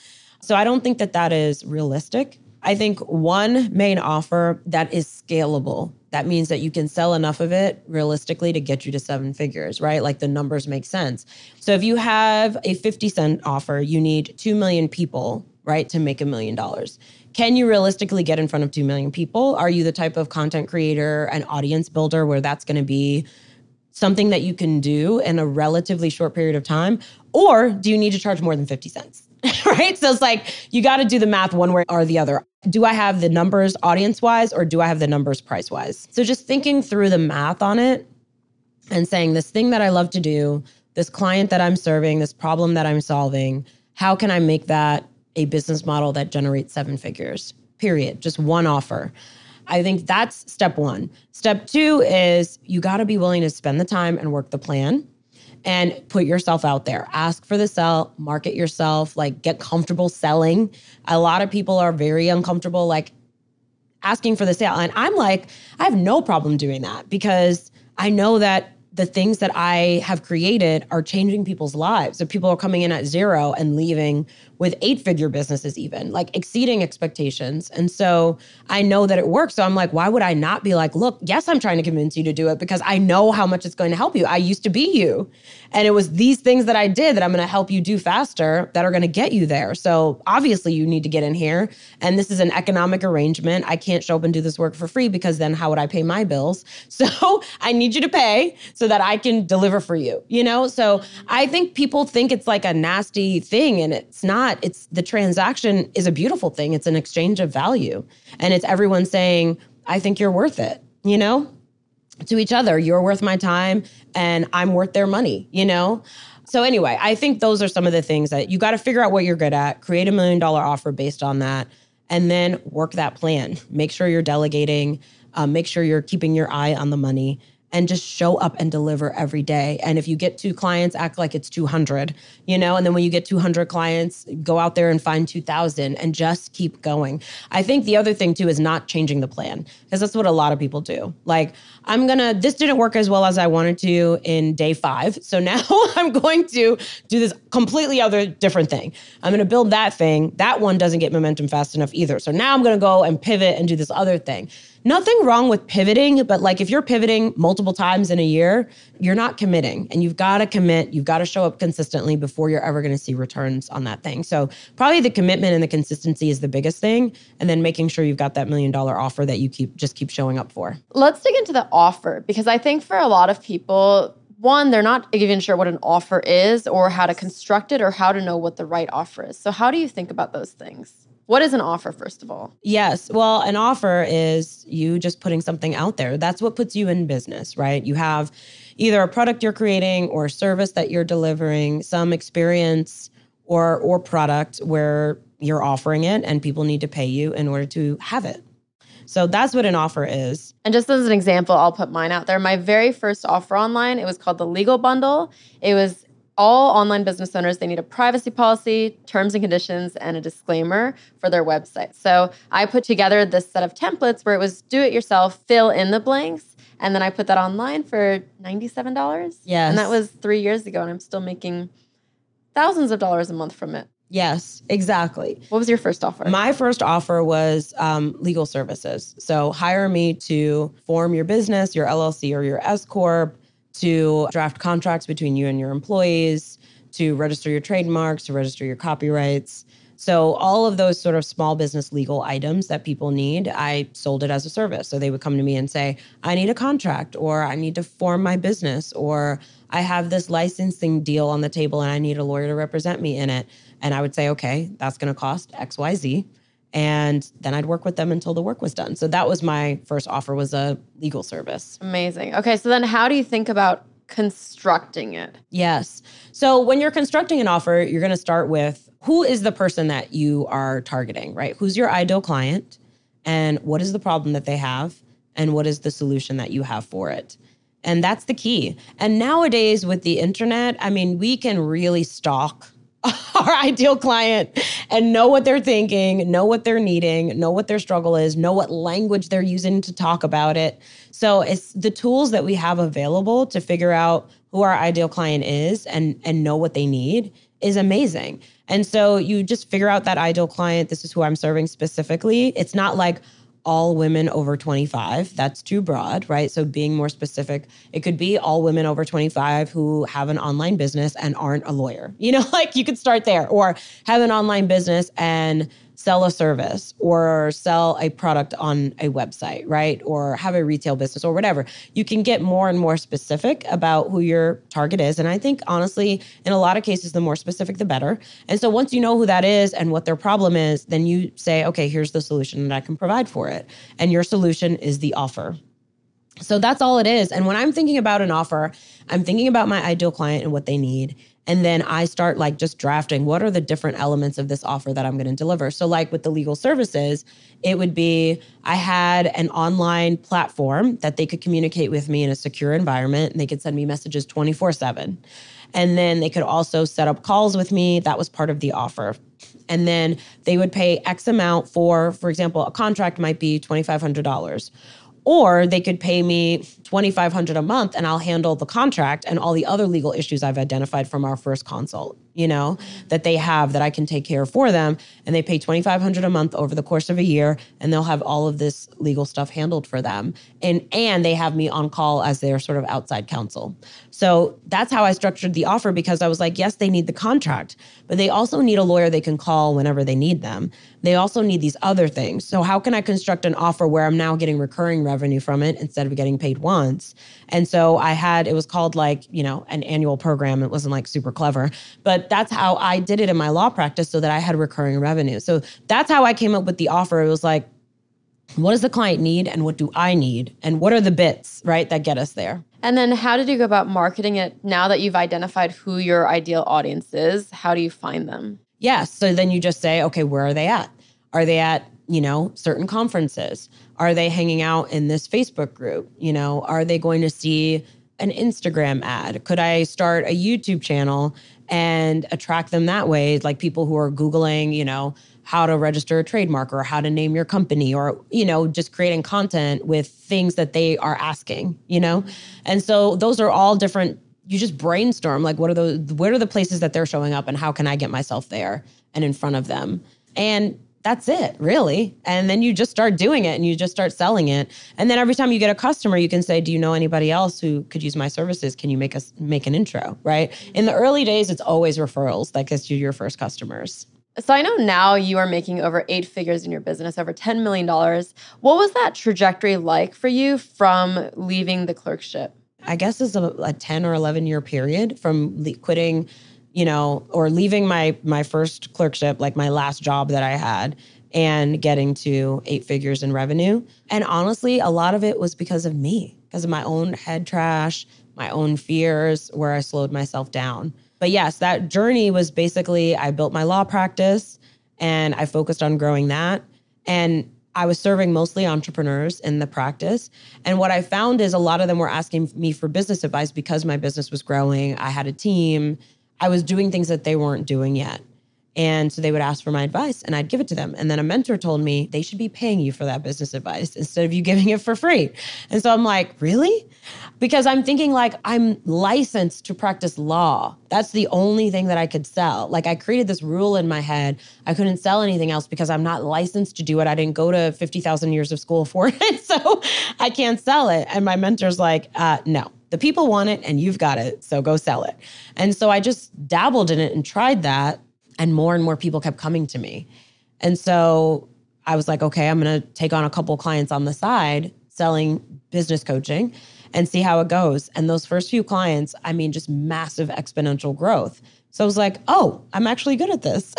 So I don't think that is realistic. I think one main offer that is scalable, that means that you can sell enough of it realistically to get you to 7 figures, right? Like the numbers make sense. So if you have a 50-cent offer, you need 2 million people, right, to make $1 million. Can you realistically get in front of 2 million people? Are you the type of content creator and audience builder where that's going to be something that you can do in a relatively short period of time? Or do you need to charge more than 50 cents? Right? So it's like, you got to do the math one way or the other. Do I have the numbers audience-wise or do I have the numbers price-wise? So just thinking through the math on it and saying, this thing that I love to do, this client that I'm serving, this problem that I'm solving, how can I make that a business model that generates 7 figures? Period. Just one offer. I think that's step one. Step two is you got to be willing to spend the time and work the plan and put yourself out there. Ask for the sell, market yourself, like get comfortable selling. A lot of people are very uncomfortable, like asking for the sale. And I'm like, I have no problem doing that because I know that the things that I have created are changing people's lives. So people are coming in at 0 and leaving with 8-figure businesses even, like exceeding expectations. And so I know that it works. So I'm like, why would I not be like, look, yes, I'm trying to convince you to do it because I know how much it's going to help you. I used to be you. And it was these things that I did that I'm going to help you do faster that are going to get you there. So obviously you need to get in here. And this is an economic arrangement. I can't show up and do this work for free because then how would I pay my bills? So I need you to pay so that I can deliver for you, So I think people think it's like a nasty thing and it's not. It's the transaction is a beautiful thing. It's an exchange of value. And it's everyone saying, I think you're worth it, to each other. You're worth my time and I'm worth their money, So anyway, I think those are some of the things that you got to figure out what you're good at, create $1 million offer based on that, and then work that plan. Make sure you're delegating, make sure you're keeping your eye on the money. and just show up and deliver every day. And if you get 2 clients, act like it's 200, and then when you get 200 clients, go out there and find 2,000 and just keep going. I think the other thing too is not changing the plan, because that's what a lot of people do. Like, this didn't work as well as I wanted to in day 5. So now I'm going to do this completely other different thing. I'm going to build that thing. That one doesn't get momentum fast enough either. So now I'm going to go and pivot and do this other thing. Nothing wrong with pivoting, but like if you're pivoting multiple times in a year, you're not committing, and you've got to commit. You've got to show up consistently before you're ever going to see returns on that thing. So probably the commitment and the consistency is the biggest thing. And then making sure you've got that $1 million offer that you keep showing up for. Let's dig into the offer, because I think for a lot of people, one, they're not even sure what an offer is or how to construct it or how to know what the right offer is. So how do you think about those things? What is an offer, first of all? Yes. Well, an offer is you just putting something out there. That's what puts you in business, right? You have either a product you're creating or a service that you're delivering, some experience or product where you're offering it and people need to pay you in order to have it. So that's what an offer is. And just as an example, I'll put mine out there. My very first offer online, it was called the Legal Bundle. It was all online business owners, they need a privacy policy, terms and conditions, and a disclaimer for their website. So I put together this set of templates where it was do it yourself, fill in the blanks. And then I put that online for $97. Yes. And that was 3 years ago. And I'm still making thousands of dollars a month from it. Yes, exactly. What was your first offer? My first offer was legal services. So hire me to form your business, your LLC or your S Corp, to draft contracts between you and your employees, to register your trademarks, to register your copyrights. So all of those sort of small business legal items that people need, I sold it as a service. So they would come to me and say, I need a contract, or I need to form my business, or I have this licensing deal on the table and I need a lawyer to represent me in it. And I would say, okay, that's going to cost X, Y, Z. And then I'd work with them until the work was done. So that was my first offer, was a legal service. Amazing. Okay, so then how do you think about constructing it? Yes. So when you're constructing an offer, you're going to start with who is the person that you are targeting, right? Who's your ideal client, and what is the problem that they have, and what is the solution that you have for it? And that's the key. And nowadays with the internet, I mean, we can really stalk our ideal client and know what they're thinking, know what they're needing, know what their struggle is, know what language they're using to talk about it. So it's the tools that we have available to figure out who our ideal client is and know what they need is amazing. And so you just figure out that ideal client. This is who I'm serving specifically. It's not like all women over 25. That's too broad, right? So being more specific, it could be all women over 25 who have an online business and aren't a lawyer. Like you could start there, or have an online business and sell a service or sell a product on a website, right? Or have a retail business or whatever. You can get more and more specific about who your target is. And I think, honestly, in a lot of cases, the more specific, the better. And so once you know who that is and what their problem is, then you say, okay, here's the solution that I can provide for it. And your solution is the offer. So that's all it is. And when I'm thinking about an offer, I'm thinking about my ideal client and what they need. And then I start just drafting, what are the different elements of this offer that I'm going to deliver? So like with the legal services, it would be, I had an online platform that they could communicate with me in a secure environment, and they could send me messages 24/7. And then they could also set up calls with me. That was part of the offer. And then they would pay X amount for example, a contract might be $2,500. Or they could pay me $2,500 a month and I'll handle the contract and all the other legal issues I've identified from our first consult, that they have that I can take care of for them. And they pay $2,500 a month over the course of a year, and they'll have all of this legal stuff handled for them. And they have me on call as their sort of outside counsel. So that's how I structured the offer, because I was like, yes, they need the contract, but they also need a lawyer they can call whenever they need them. They also need these other things. So how can I construct an offer where I'm now getting recurring revenue from it instead of getting paid once? And so it was called an annual program. It wasn't super clever, but that's how I did it in my law practice so that I had recurring revenue. So that's how I came up with the offer. It was like, what does the client need and what do I need? And what are the bits, right, that get us there? And then how did you go about marketing it now that you've identified who your ideal audience is? How do you find them? Yes. So then you just say, okay, where are they at? Are they at certain conferences? Are they hanging out in this Facebook group? Are they going to see an Instagram ad? Could I start a YouTube channel and attract them that way? Like people who are Googling, how to register a trademark or how to name your company or, just creating content with things that they are asking, And so those are all different. You just brainstorm, like, what are the places that they're showing up and how can I get myself there and in front of them? And that's it, really. And then you just start doing it and you just start selling it. And then every time you get a customer, you can say, do you know anybody else who could use my services? Can you make an intro, right? In the early days, it's always referrals that gets you your first customers. So I know now you are making over 8 figures in your business, over $10 million. What was that trajectory like for you from leaving the clerkship? I guess it's a 10 or 11 year period from quitting, or leaving my first clerkship, like my last job that I had, and getting to 8 figures in revenue. And honestly, a lot of it was because of me, because of my own head trash, my own fears, where I slowed myself down. But yes, that journey was basically, I built my law practice and I focused on growing that. And I was serving mostly entrepreneurs in the practice. And what I found is a lot of them were asking me for business advice because my business was growing. I had a team. I was doing things that they weren't doing yet. And so they would ask for my advice and I'd give it to them. And then a mentor told me they should be paying you for that business advice instead of you giving it for free. And so I'm like, really? Because I'm thinking like I'm licensed to practice law. That's the only thing that I could sell. Like I created this rule in my head. I couldn't sell anything else because I'm not licensed to do it. I didn't go to 50,000 years of school for it. So I can't sell it. And my mentor's like, no. The people want it and you've got it. So go sell it. And so I just dabbled in it and tried that. And more people kept coming to me. And so I was like, okay, I'm going to take on a couple clients on the side selling business coaching and see how it goes. And those first few clients, just massive exponential growth. So I was like, oh, I'm actually good at this.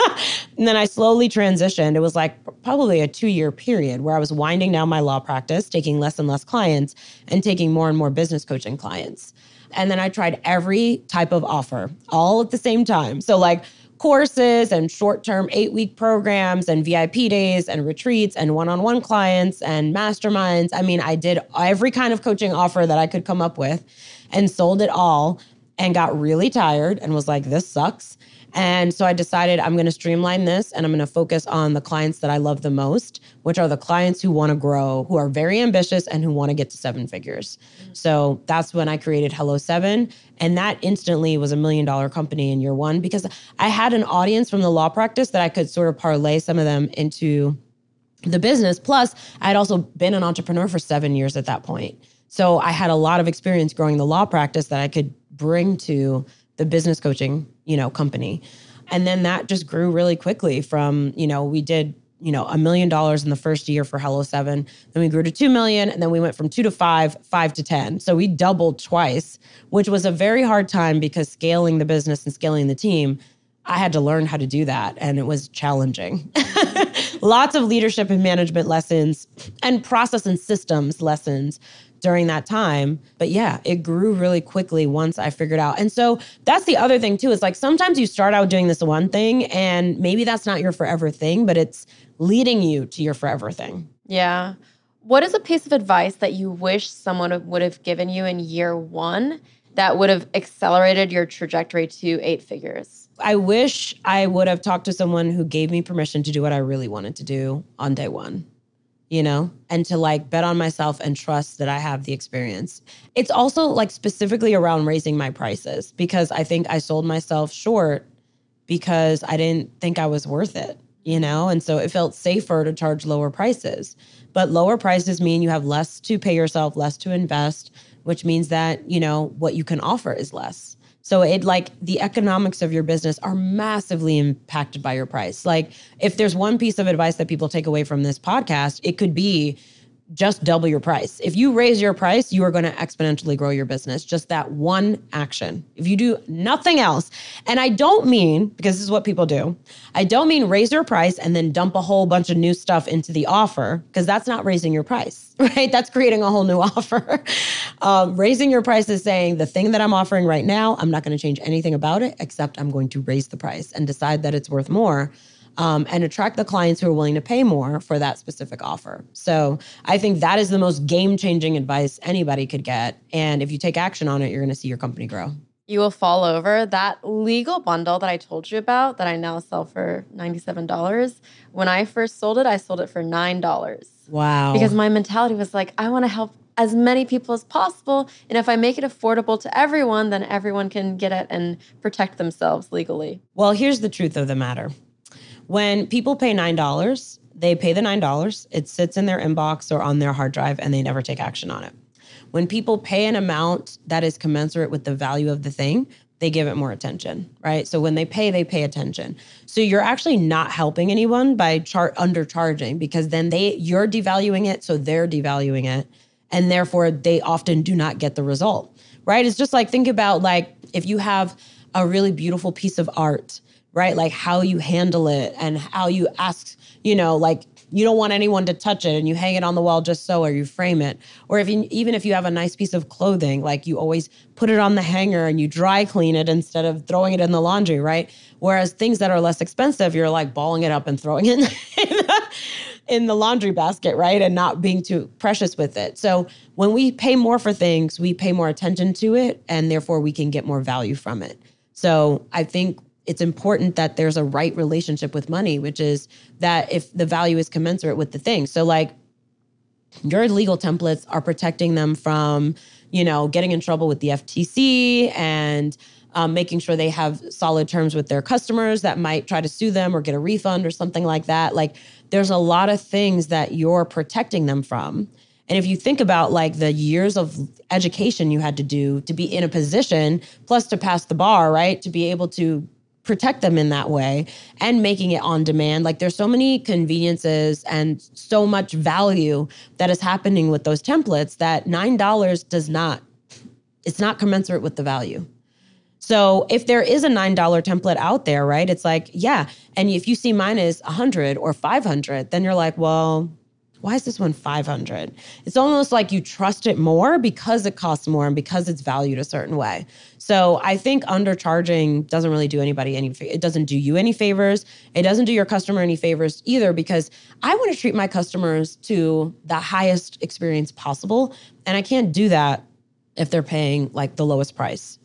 And then I slowly transitioned. It was like probably a 2-year period where I was winding down my law practice, taking less and less clients and taking more and more business coaching clients. And then I tried every type of offer all at the same time. So like courses and short-term 8-week programs and VIP days and retreats and one-on-one clients and masterminds. I did every kind of coaching offer that I could come up with and sold it all and got really tired and was like, this sucks. And so I decided I'm going to streamline this and I'm going to focus on the clients that I love the most, which are the clients who want to grow, who are very ambitious and who want to get to 7 figures. So that's when I created Hello7. And that instantly was $1 million company in year 1 because I had an audience from the law practice that I could sort of parlay some of them into the business. Plus, I had also been an entrepreneur for 7 years at that point. So I had a lot of experience growing the law practice that I could bring to the business coaching, company. And then that just grew really quickly from, we did, $1 million in the first year for Hello7. Then we grew to 2 million. And then we went from 2 to 5, 5 to 10. So we doubled twice, which was a very hard time because scaling the business and scaling the team, I had to learn how to do that. And it was challenging. Lots of leadership and management lessons and process and systems lessons during that time. But yeah, it grew really quickly once I figured out. And so that's the other thing too, is like sometimes you start out doing this one thing and maybe that's not your forever thing, but it's leading you to your forever thing. Yeah. What is a piece of advice that you wish someone would have given you in year 1 that would have accelerated your trajectory to 8 figures? I wish I would have talked to someone who gave me permission to do what I really wanted to do on day 1. And to like bet on myself and trust that I have the experience. It's also like specifically around raising my prices because I think I sold myself short because I didn't think I was worth it, And so it felt safer to charge lower prices. But lower prices mean you have less to pay yourself, less to invest, which means that, what you can offer is less. So the economics of your business are massively impacted by your price. Like if there's one piece of advice that people take away from this podcast, it could be just double your price. If you raise your price, you are going to exponentially grow your business. Just that one action. If you do nothing else, and I don't mean, because this is what people do, I don't mean raise your price and then dump a whole bunch of new stuff into the offer, because that's not raising your price, right? That's creating a whole new offer. Raising your price is saying the thing that I'm offering right now, I'm not going to change anything about it, except I'm going to raise the price and decide that it's worth more. and attract the clients who are willing to pay more for that specific offer. So I think that is the most game-changing advice anybody could get. And if you take action on it, you're going to see your company grow. You will fall over. That legal bundle that I told you about that I now sell for $97, when I first sold it, I sold it for $9. Wow. Because my mentality was like, I want to help as many people as possible. And if I make it affordable to everyone, then everyone can get it and protect themselves legally. Well, here's the truth of the matter. When people pay $9, they pay the $9. It sits in their inbox or on their hard drive, and they never take action on it. When people pay an amount that is commensurate with the value of the thing, they give it more attention, right? So when they pay attention. So you're actually not helping anyone by undercharging, because then you're devaluing it, so they're devaluing it. And therefore, they often do not get the result, right? It's just like, think about like if you have a really beautiful piece of art, right? Like how you handle it and how you ask, like you don't want anyone to touch it and you hang it on the wall just so, or you frame it. Or even if you have a nice piece of clothing, like you always put it on the hanger and you dry clean it instead of throwing it in the laundry, right? Whereas things that are less expensive, you're like balling it up and throwing it in the laundry basket, right? And not being too precious with it. So when we pay more for things, we pay more attention to it, and therefore we can get more value from it. So I think it's important that there's a right relationship with money, which is that if the value is commensurate with the thing. So like your legal templates are protecting them from, getting in trouble with the FTC and making sure they have solid terms with their customers that might try to sue them or get a refund or something like that. Like there's a lot of things that you're protecting them from. And if you think about like the years of education you had to do to be in a position, plus to pass the bar, right? To be able to protect them in that way and making it on demand. Like there's so many conveniences and so much value that is happening with those templates that $9 it's not commensurate with the value. So if there is a $9 template out there, right, it's like, yeah. And if you see mine is 100 or 500, then you're like, well, why is this one 500? It's almost like you trust it more because it costs more and because it's valued a certain way. So I think undercharging doesn't really do anybody it doesn't do you any favors. It doesn't do your customer any favors either, because I want to treat my customers to the highest experience possible. And I can't do that if they're paying like the lowest price,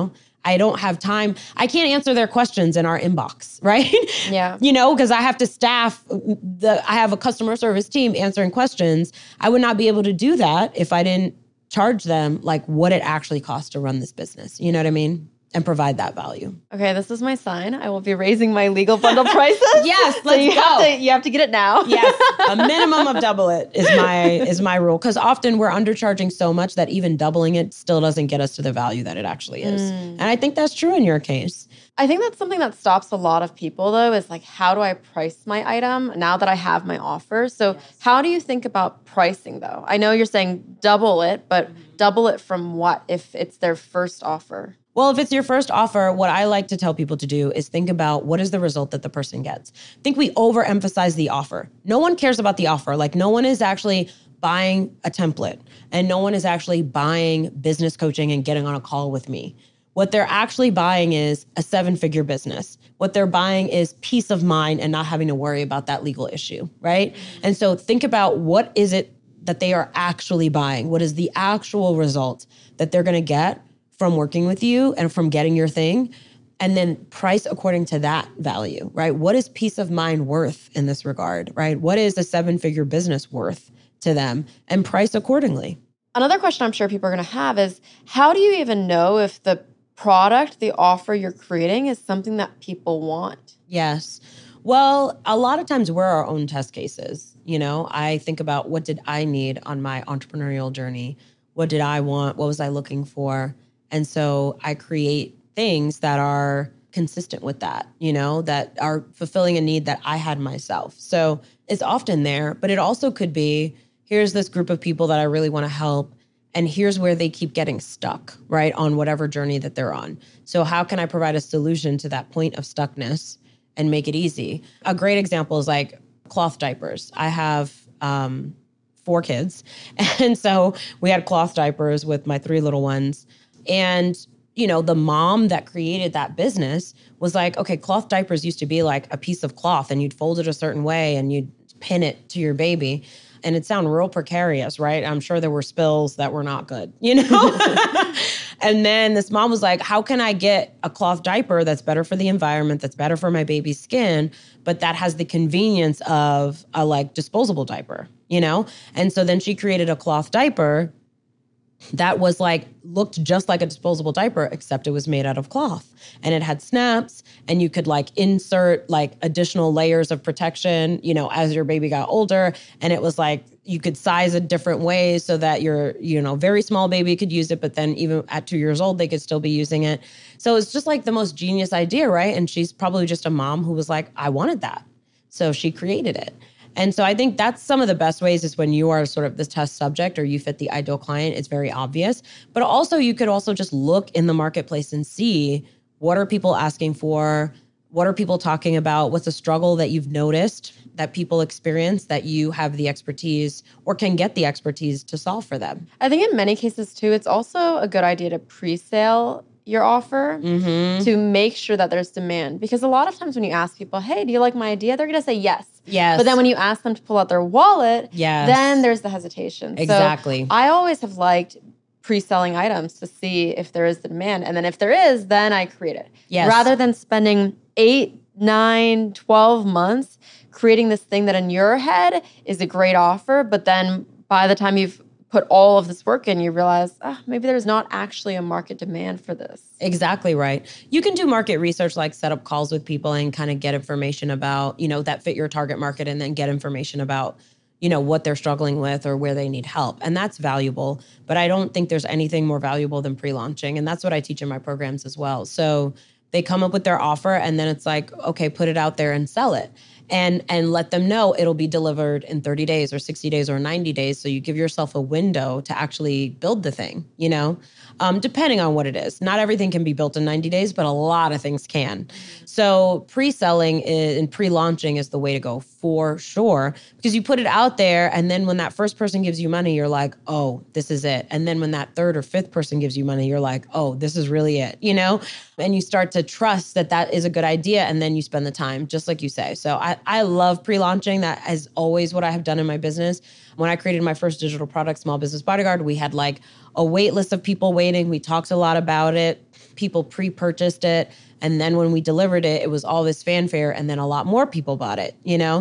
I don't have time. I can't answer their questions in our inbox, right? Yeah. Because I have to staff I have a customer service team answering questions. I would not be able to do that if I didn't charge them like what it actually costs to run this business. You know what I mean? And provide that value. Okay, this is my sign. I will be raising my legal bundle prices. Yes, let's go. You have to get it now. Yes, a minimum of double it is my rule. Because often we're undercharging so much that even doubling it still doesn't get us to the value that it actually is. And I think that's true in your case. I think that's something that stops a lot of people, though, is like, how do I price my item now that I have my offer? So how do you think about pricing, though? I know you're saying double it, but double it from what if it's their first offer? Well, if it's your first offer, what I like to tell people to do is think about what is the result that the person gets. I think we overemphasize the offer. No one cares about the offer. Like no one is actually buying a template and no one is actually buying business coaching and getting on a call with me. What they're actually buying is a 7-figure business. What they're buying is peace of mind and not having to worry about that legal issue, right? And so think about what is it that they are actually buying? What is the actual result that they're going to get from working with you and from getting your thing, and then price according to that value, right? What is peace of mind worth in this regard, right? What is a 7-figure business worth to them, and price accordingly? Another question I'm sure people are going to have is, how do you even know if the product, the offer you're creating is something that people want? Yes. Well, a lot of times we're our own test cases. I think about what did I need on my entrepreneurial journey? What did I want? What was I looking for? And so I create things that are consistent with that, that are fulfilling a need that I had myself. So it's often there, but it also could be, here's this group of people that I really want to help, and here's where they keep getting stuck, right, on whatever journey that they're on. So how can I provide a solution to that point of stuckness and make it easy? A great example is like cloth diapers. I have 4 kids, and so we had cloth diapers with my 3 little ones. And the mom that created that business was like, okay, cloth diapers used to be like a piece of cloth and you'd fold it a certain way and you'd pin it to your baby. And it sounded real precarious, right? I'm sure there were spills that were not good, And then this mom was like, how can I get a cloth diaper that's better for the environment, that's better for my baby's skin, but that has the convenience of a like disposable diaper, And so then she created a cloth diaper that was like, looked just like a disposable diaper, except it was made out of cloth. And it had snaps and you could like insert like additional layers of protection, as your baby got older. And it was like, you could size it different ways so that your, very small baby could use it, but then even at 2 years old, they could still be using it. So it's just like the most genius idea, right? And she's probably just a mom who was like, I wanted that. So she created it. And so I think that's some of the best ways is when you are sort of the test subject or you fit the ideal client, it's very obvious. But also you could also just look in the marketplace and see what are people asking for, what are people talking about, what's a struggle that you've noticed that people experience that you have the expertise or can get the expertise to solve for them. I think in many cases too, it's also a good idea to pre-sale your offer to make sure that there's demand. Because a lot of times when you ask people, hey, do you like my idea? They're going to say yes. Yes. But then when you ask them to pull out their wallet, then there's the hesitation. Exactly. So I always have liked pre-selling items to see if there is the demand. And then if there is, then I create it. Yes. Rather than spending 8, 9, 12 months creating this thing that in your head is a great offer, but then by the time you've put all of this work in, you realize, maybe there's not actually a market demand for this. Exactly right. You can do market research, like set up calls with people and kind of get information about, that fit your target market and then get information about, what they're struggling with or where they need help. And that's valuable. But I don't think there's anything more valuable than pre-launching. And that's what I teach in my programs as well. So they come up with their offer and then it's like, okay, put it out there and sell it. And let them know it'll be delivered in 30 days or 60 days or 90 days. So you give yourself a window to actually build the thing, depending on what it is. Not everything can be built in 90 days, but a lot of things can. So pre-selling and pre-launching is the way to go for sure, because you put it out there. And then when that first person gives you money, you're like, oh, this is it. And then when that third or fifth person gives you money, you're like, oh, this is really it, and you start to trust that that is a good idea. And then you spend the time, just like you say. So I love pre-launching. That is always what I have done in my business. When I created my first digital product, Small Business Bodyguard, we had like a wait list of people waiting. We talked a lot about it. People pre-purchased it. And then when we delivered it, it was all this fanfare. And then a lot more people bought it,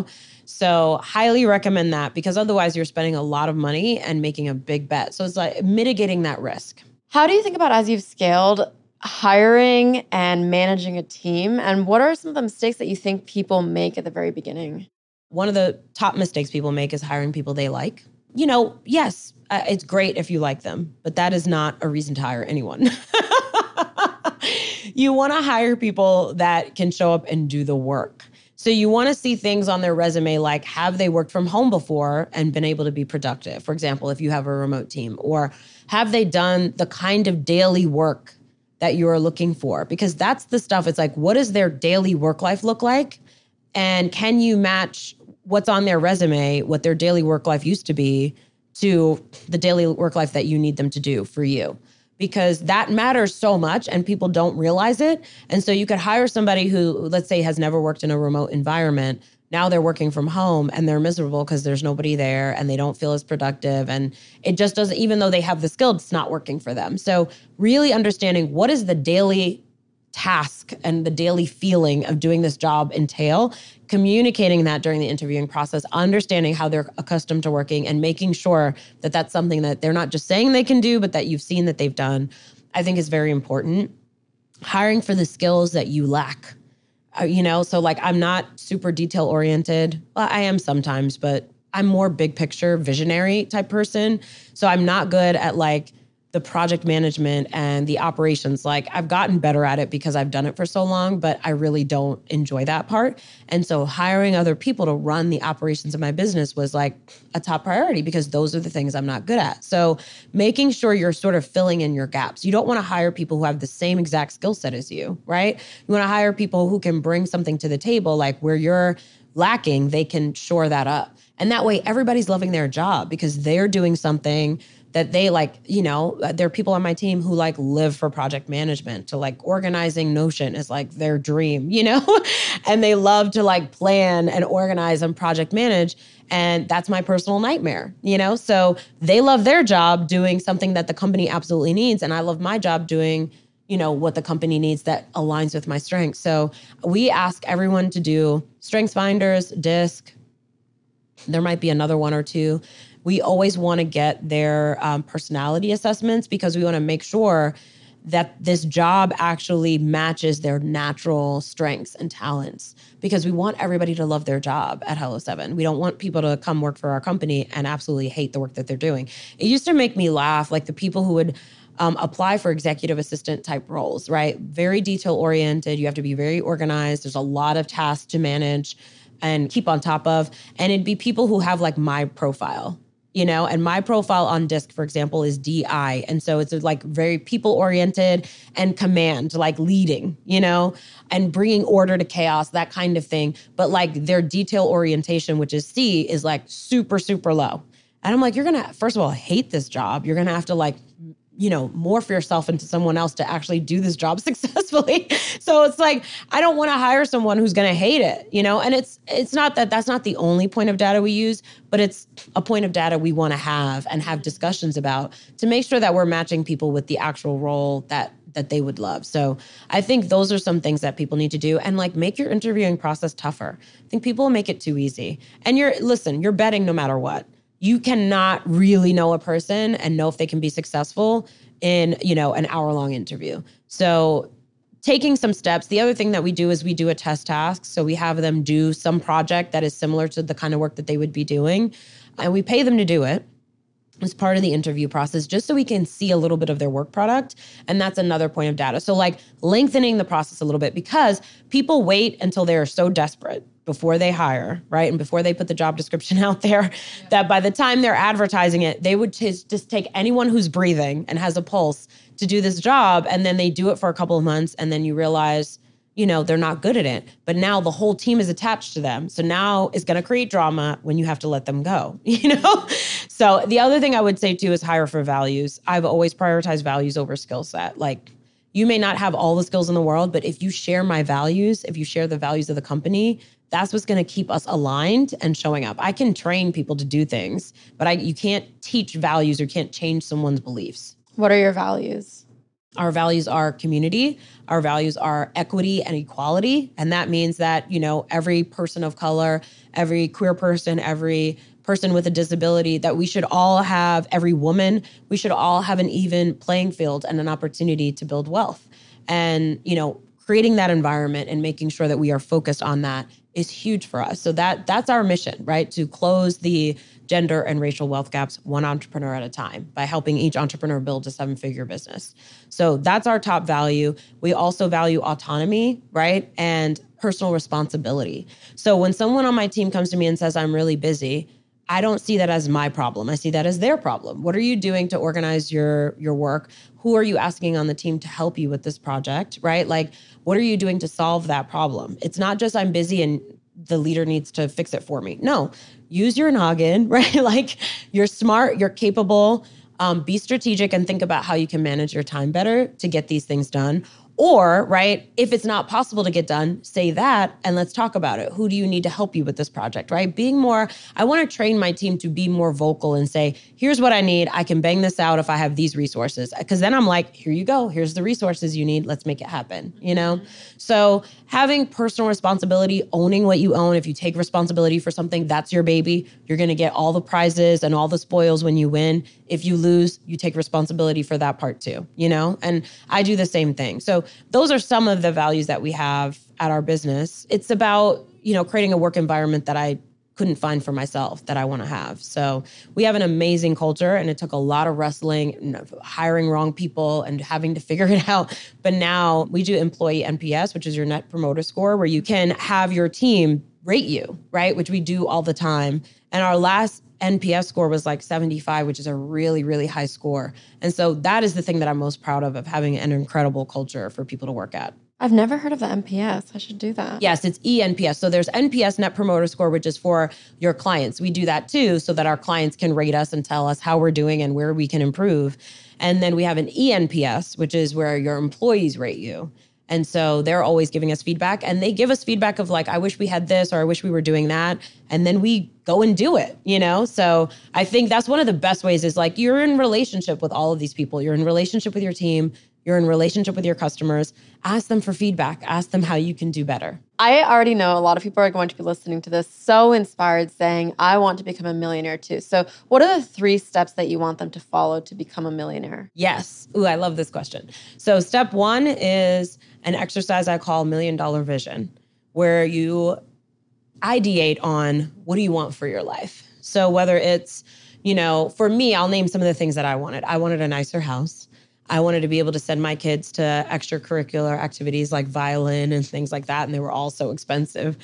So highly recommend that, because otherwise you're spending a lot of money and making a big bet. So it's like mitigating that risk. How do you think about, as you've scaled, hiring and managing a team? And what are some of the mistakes that you think people make at the very beginning? One of the top mistakes people make is hiring people they like. Yes, it's great if you like them, but that is not a reason to hire anyone. You want to hire people that can show up and do the work. So you want to see things on their resume like, have they worked from home before and been able to be productive? For example, if you have a remote team, or have they done the kind of daily work that you're looking for? Because that's the stuff. It's like, what does their daily work life look like? And can you match what's on their resume, what their daily work life used to be, to the daily work life that you need them to do for you? Because that matters so much and people don't realize it. And so you could hire somebody who, let's say, has never worked in a remote environment. Now they're working from home and they're miserable because there's nobody there and they don't feel as productive. And it just doesn't, even though they have the skill, it's not working for them. So really understanding what is the daily task and the daily feeling of doing this job entail, communicating that during the interviewing process, understanding how they're accustomed to working, and making sure that that's something that they're not just saying they can do, but that you've seen that they've done, I think is very important. Hiring for the skills that you lack. So like, I'm not super detail oriented. Well, I am sometimes, but I'm more big picture, visionary type person. So I'm not good at like the project management and the operations. Like, I've gotten better at it because I've done it for so long, but I really don't enjoy that part. And so hiring other people to run the operations of my business was like a top priority, because those are the things I'm not good at. So making sure you're sort of filling in your gaps. You don't want to hire people who have the same exact skill set as you, right? You want to hire people who can bring something to the table, like where you're lacking, they can shore that up. And that way everybody's loving their job because they're doing something that they like, there are people on my team who like live for project management, to like organizing Notion is like their dream, and they love to like plan and organize and project manage. And that's my personal nightmare, So they love their job doing something that the company absolutely needs. And I love my job doing, what the company needs that aligns with my strengths. So we ask everyone to do Strengths Finders, DISC. There might be another one or two. We always want to get their personality assessments because we want to make sure that this job actually matches their natural strengths and talents, because we want everybody to love their job at Hello7. We don't want people to come work for our company and absolutely hate the work that they're doing. It used to make me laugh, like the people who would apply for executive assistant type roles, right? Very detail oriented. You have to be very organized. There's a lot of tasks to manage and keep on top of. And it'd be people who have like my profile, and my profile on DISC, for example, is DI. And so it's like very people oriented and command, like leading, and bringing order to chaos, that kind of thing. But like their detail orientation, which is C, is like super, super low. And I'm like, you're going to, first of all, hate this job. You're going to have to like, morph yourself into someone else to actually do this job successfully. So it's like, I don't want to hire someone who's going to hate it, and it's not that that's not the only point of data we use, but it's a point of data we want to have and have discussions about to make sure that we're matching people with the actual role that they would love. So I think those are some things that people need to do, and like make your interviewing process tougher. I think people make it too easy. And you're betting no matter what. You cannot really know a person and know if they can be successful in, an hour-long interview. So taking some steps. The other thing that we do is we do a test task. So we have them do some project that is similar to the kind of work that they would be doing. And we pay them to do it as part of the interview process, just so we can see a little bit of their work product. And that's another point of data. So like lengthening the process a little bit, because people wait until they're so desperate before they hire, right? And before they put the job description out there, that by the time they're advertising it, they would just take anyone who's breathing and has a pulse to do this job. And then they do it for a couple of months. And then you realize, they're not good at it. But now the whole team is attached to them. So now it's going to create drama when you have to let them go, So the other thing I would say too is hire for values. I've always prioritized values over skill set. Like, you may not have all the skills in the world, but if you share my values, if you share the values of the company, that's what's going to keep us aligned and showing up. I can train people to do things, but you can't teach values or can't change someone's beliefs. What are your values? Our values are community. Our values are equity and equality. And that means that, every person of color, every queer person, every person with a disability, that we should all have, every woman, we should all have an even playing field and an opportunity to build wealth. And, creating that environment and making sure that we are focused on that is huge for us. So that's our mission, right? To close the gender and racial wealth gaps one entrepreneur at a time by helping each entrepreneur build a 7-figure business. So that's our top value. We also value autonomy, right? And personal responsibility. So when someone on my team comes to me and says, I'm really busy, I don't see that as my problem. I see that as their problem. What are you doing to organize your work? Who are you asking on the team to help you with this project, right? Like, what are you doing to solve that problem? It's not just I'm busy and the leader needs to fix it for me. No, use your noggin, right? Like, you're smart, you're capable, be strategic and think about how you can manage your time better to get these things done. Or, right, if it's not possible to get done, say that and let's talk about it. Who do you need to help you with this project, right? I want to train my team to be more vocal and say, here's what I need. I can bang this out if I have these resources. Because then I'm like, here you go. Here's the resources you need. Let's make it happen, So having personal responsibility, owning what you own. If you take responsibility for something, that's your baby. You're going to get all the prizes and all the spoils when you win. If you lose, you take responsibility for that part too, And I do the same thing. So those are some of the values that we have at our business. It's about, creating a work environment that I couldn't find for myself that I want to have. So we have an amazing culture, and it took a lot of wrestling, hiring wrong people and having to figure it out. But now we do employee NPS, which is your net promoter score, where you can have your team rate you, right? Which we do all the time. And our last NPS score was like 75, which is a really, really high score. And so that is the thing that I'm most proud of having an incredible culture for people to work at. I've never heard of the NPS. I should do that. Yes, it's ENPS. So there's NPS, Net Promoter Score, which is for your clients. We do that too, so that our clients can rate us and tell us how we're doing and where we can improve. And then we have an ENPS, which is where your employees rate you. And so they're always giving us feedback, and they give us feedback of like, I wish we had this, or I wish we were doing that. And then we go and do it, you know? So I think that's one of the best ways is like, you're in relationship with all of these people. You're in relationship with your team. You're in relationship with your customers. Ask them for feedback. Ask them how you can do better. I already know a lot of people are going to be listening to this so inspired saying, I want to become a millionaire too. So what are the 3 steps that you want them to follow to become a millionaire? Yes. Ooh, I love this question. So step 1 is an exercise I call $1 Million Vision, where you ideate on what do you want for your life. So whether it's, you know, for me, I'll name some of the things that I wanted. I wanted a nicer house. I wanted to be able to send my kids to extracurricular activities like violin and things like that, and they were all so expensive.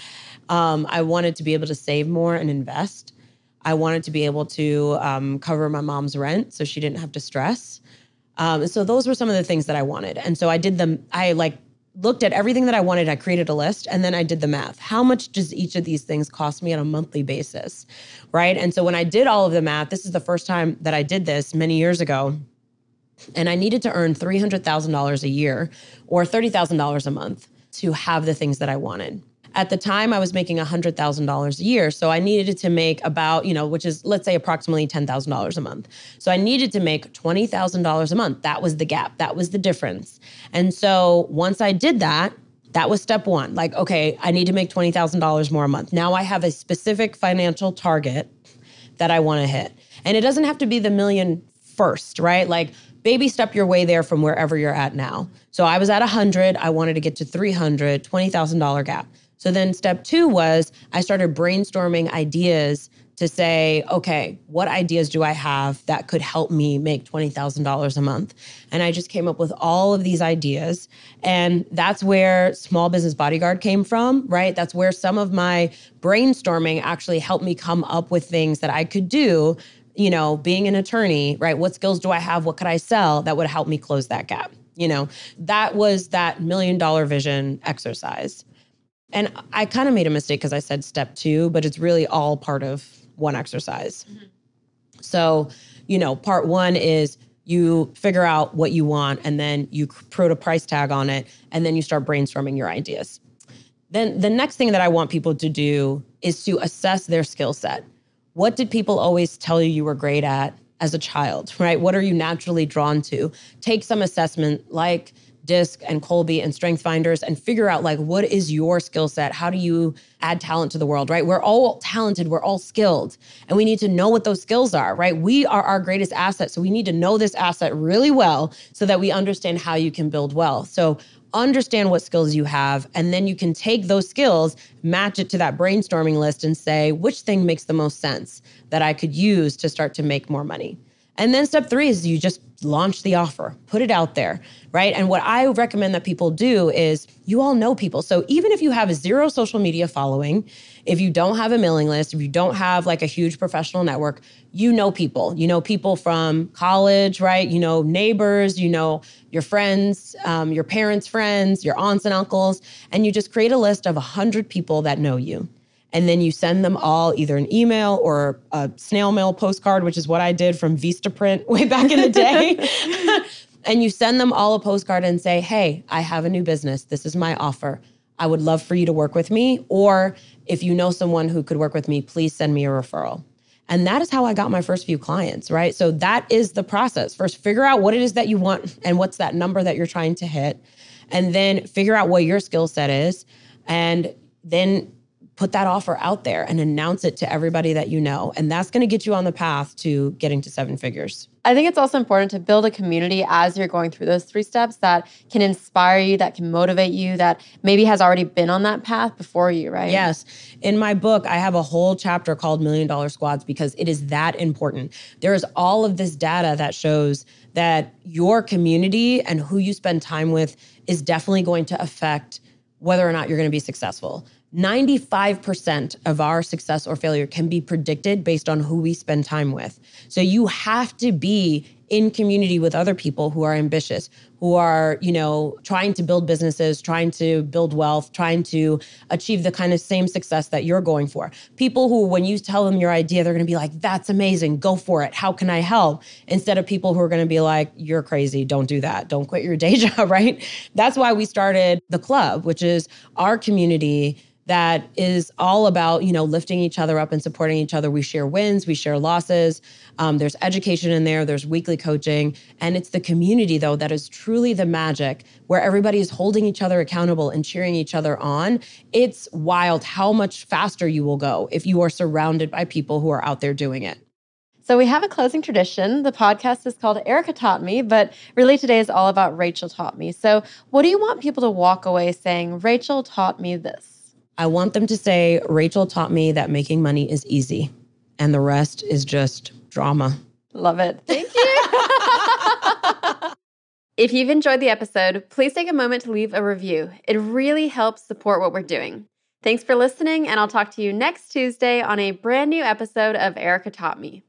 I wanted to be able to save more and invest. I wanted to be able to cover my mom's rent so she didn't have to stress. So those were some of the things that I wanted. And so I did them. I looked at everything that I wanted. I created a list, and then I did the math. How much does each of these things cost me on a monthly basis, right? And so when I did all of the math, this is the first time that I did this many years ago. And I needed to earn $300,000 a year or $30,000 a month to have the things that I wanted. At the time, I was making $100,000 a year. So I needed to make about, which is, let's say, approximately $10,000 a month. So I needed to make $20,000 a month. That was the gap. That was the difference. And so once I did that, that was step 1. Like, okay, I need to make $20,000 more a month. Now I have a specific financial target that I want to hit. And it doesn't have to be the million first, right? Like, baby step your way there from wherever you're at now. So I was at 100. I wanted to get to 300, $20,000 gap. So then step 2 was I started brainstorming ideas to say, okay, what ideas do I have that could help me make $20,000 a month? And I just came up with all of these ideas. And that's where Small Business Bodyguard came from, right? That's where some of my brainstorming actually helped me come up with things that I could do. Being an attorney, right? What skills do I have? What could I sell that would help me close that gap? That was that $1 Million Vision exercise. And I kind of made a mistake because I said step 2, but it's really all part of one exercise. Mm-hmm. So, part 1 is you figure out what you want, and then you put a price tag on it, and then you start brainstorming your ideas. Then the next thing that I want people to do is to assess their skill set. What did people always tell you were great at as a child, right? What are you naturally drawn to? Take some assessment like DISC and Kolbe and Strength Finders and figure out like, what is your skill set? How do you add talent to the world, right? We're all talented. We're all skilled. And we need to know what those skills are, right? We are our greatest asset. So we need to know this asset really well so that we understand how you can build wealth. So understand what skills you have, and then you can take those skills, match it to that brainstorming list and say, which thing makes the most sense that I could use to start to make more money? And then step 3 is you just launch the offer, put it out there, right? And what I recommend that people do is you all know people. So even if you have 0 social media following, if you don't have a mailing list, if you don't have like a huge professional network, you know people. You know people from college, right? You know neighbors, you know your friends, your parents' friends, your aunts and uncles, and you just create a list of 100 people that know you. And then you send them all either an email or a snail mail postcard, which is what I did from Vistaprint way back in the day. And you send them all a postcard and say, hey, I have a new business. This is my offer. I would love for you to work with me. Or if you know someone who could work with me, please send me a referral. And that is how I got my first few clients, right? So that is the process. First, figure out what it is that you want and what's that number that you're trying to hit. And then figure out what your skill set is. And then put that offer out there and announce it to everybody that you know. And that's going to get you on the path to getting to 7 figures. I think it's also important to build a community as you're going through those 3 steps that can inspire you, that can motivate you, that maybe has already been on that path before you, right? Yes. In my book, I have a whole chapter called $1 Million Squads because it is that important. There is all of this data that shows that your community and who you spend time with is definitely going to affect whether or not you're going to be successful. 95% of our success or failure can be predicted based on who we spend time with. So you have to be in community with other people who are ambitious, who are, trying to build businesses, trying to build wealth, trying to achieve the kind of same success that you're going for. People who, when you tell them your idea, they're going to be like, that's amazing. Go for it. How can I help? Instead of people who are going to be like, you're crazy. Don't do that. Don't quit your day job, right? That's why we started the club, which is our community that is all about, lifting each other up and supporting each other. We share wins, we share losses. There's education in there, there's weekly coaching. And it's the community, though, that is truly the magic, where everybody is holding each other accountable and cheering each other on. It's wild how much faster you will go if you are surrounded by people who are out there doing it. So we have a closing tradition. The podcast is called Erica Taught Me, but really today is all about Rachel Taught Me. So what do you want people to walk away saying, Rachel taught me this? I want them to say, Rachel taught me that making money is easy and the rest is just drama. Love it. Thank you. If you've enjoyed the episode, please take a moment to leave a review. It really helps support what we're doing. Thanks for listening, and I'll talk to you next Tuesday on a brand new episode of Erica Taught Me.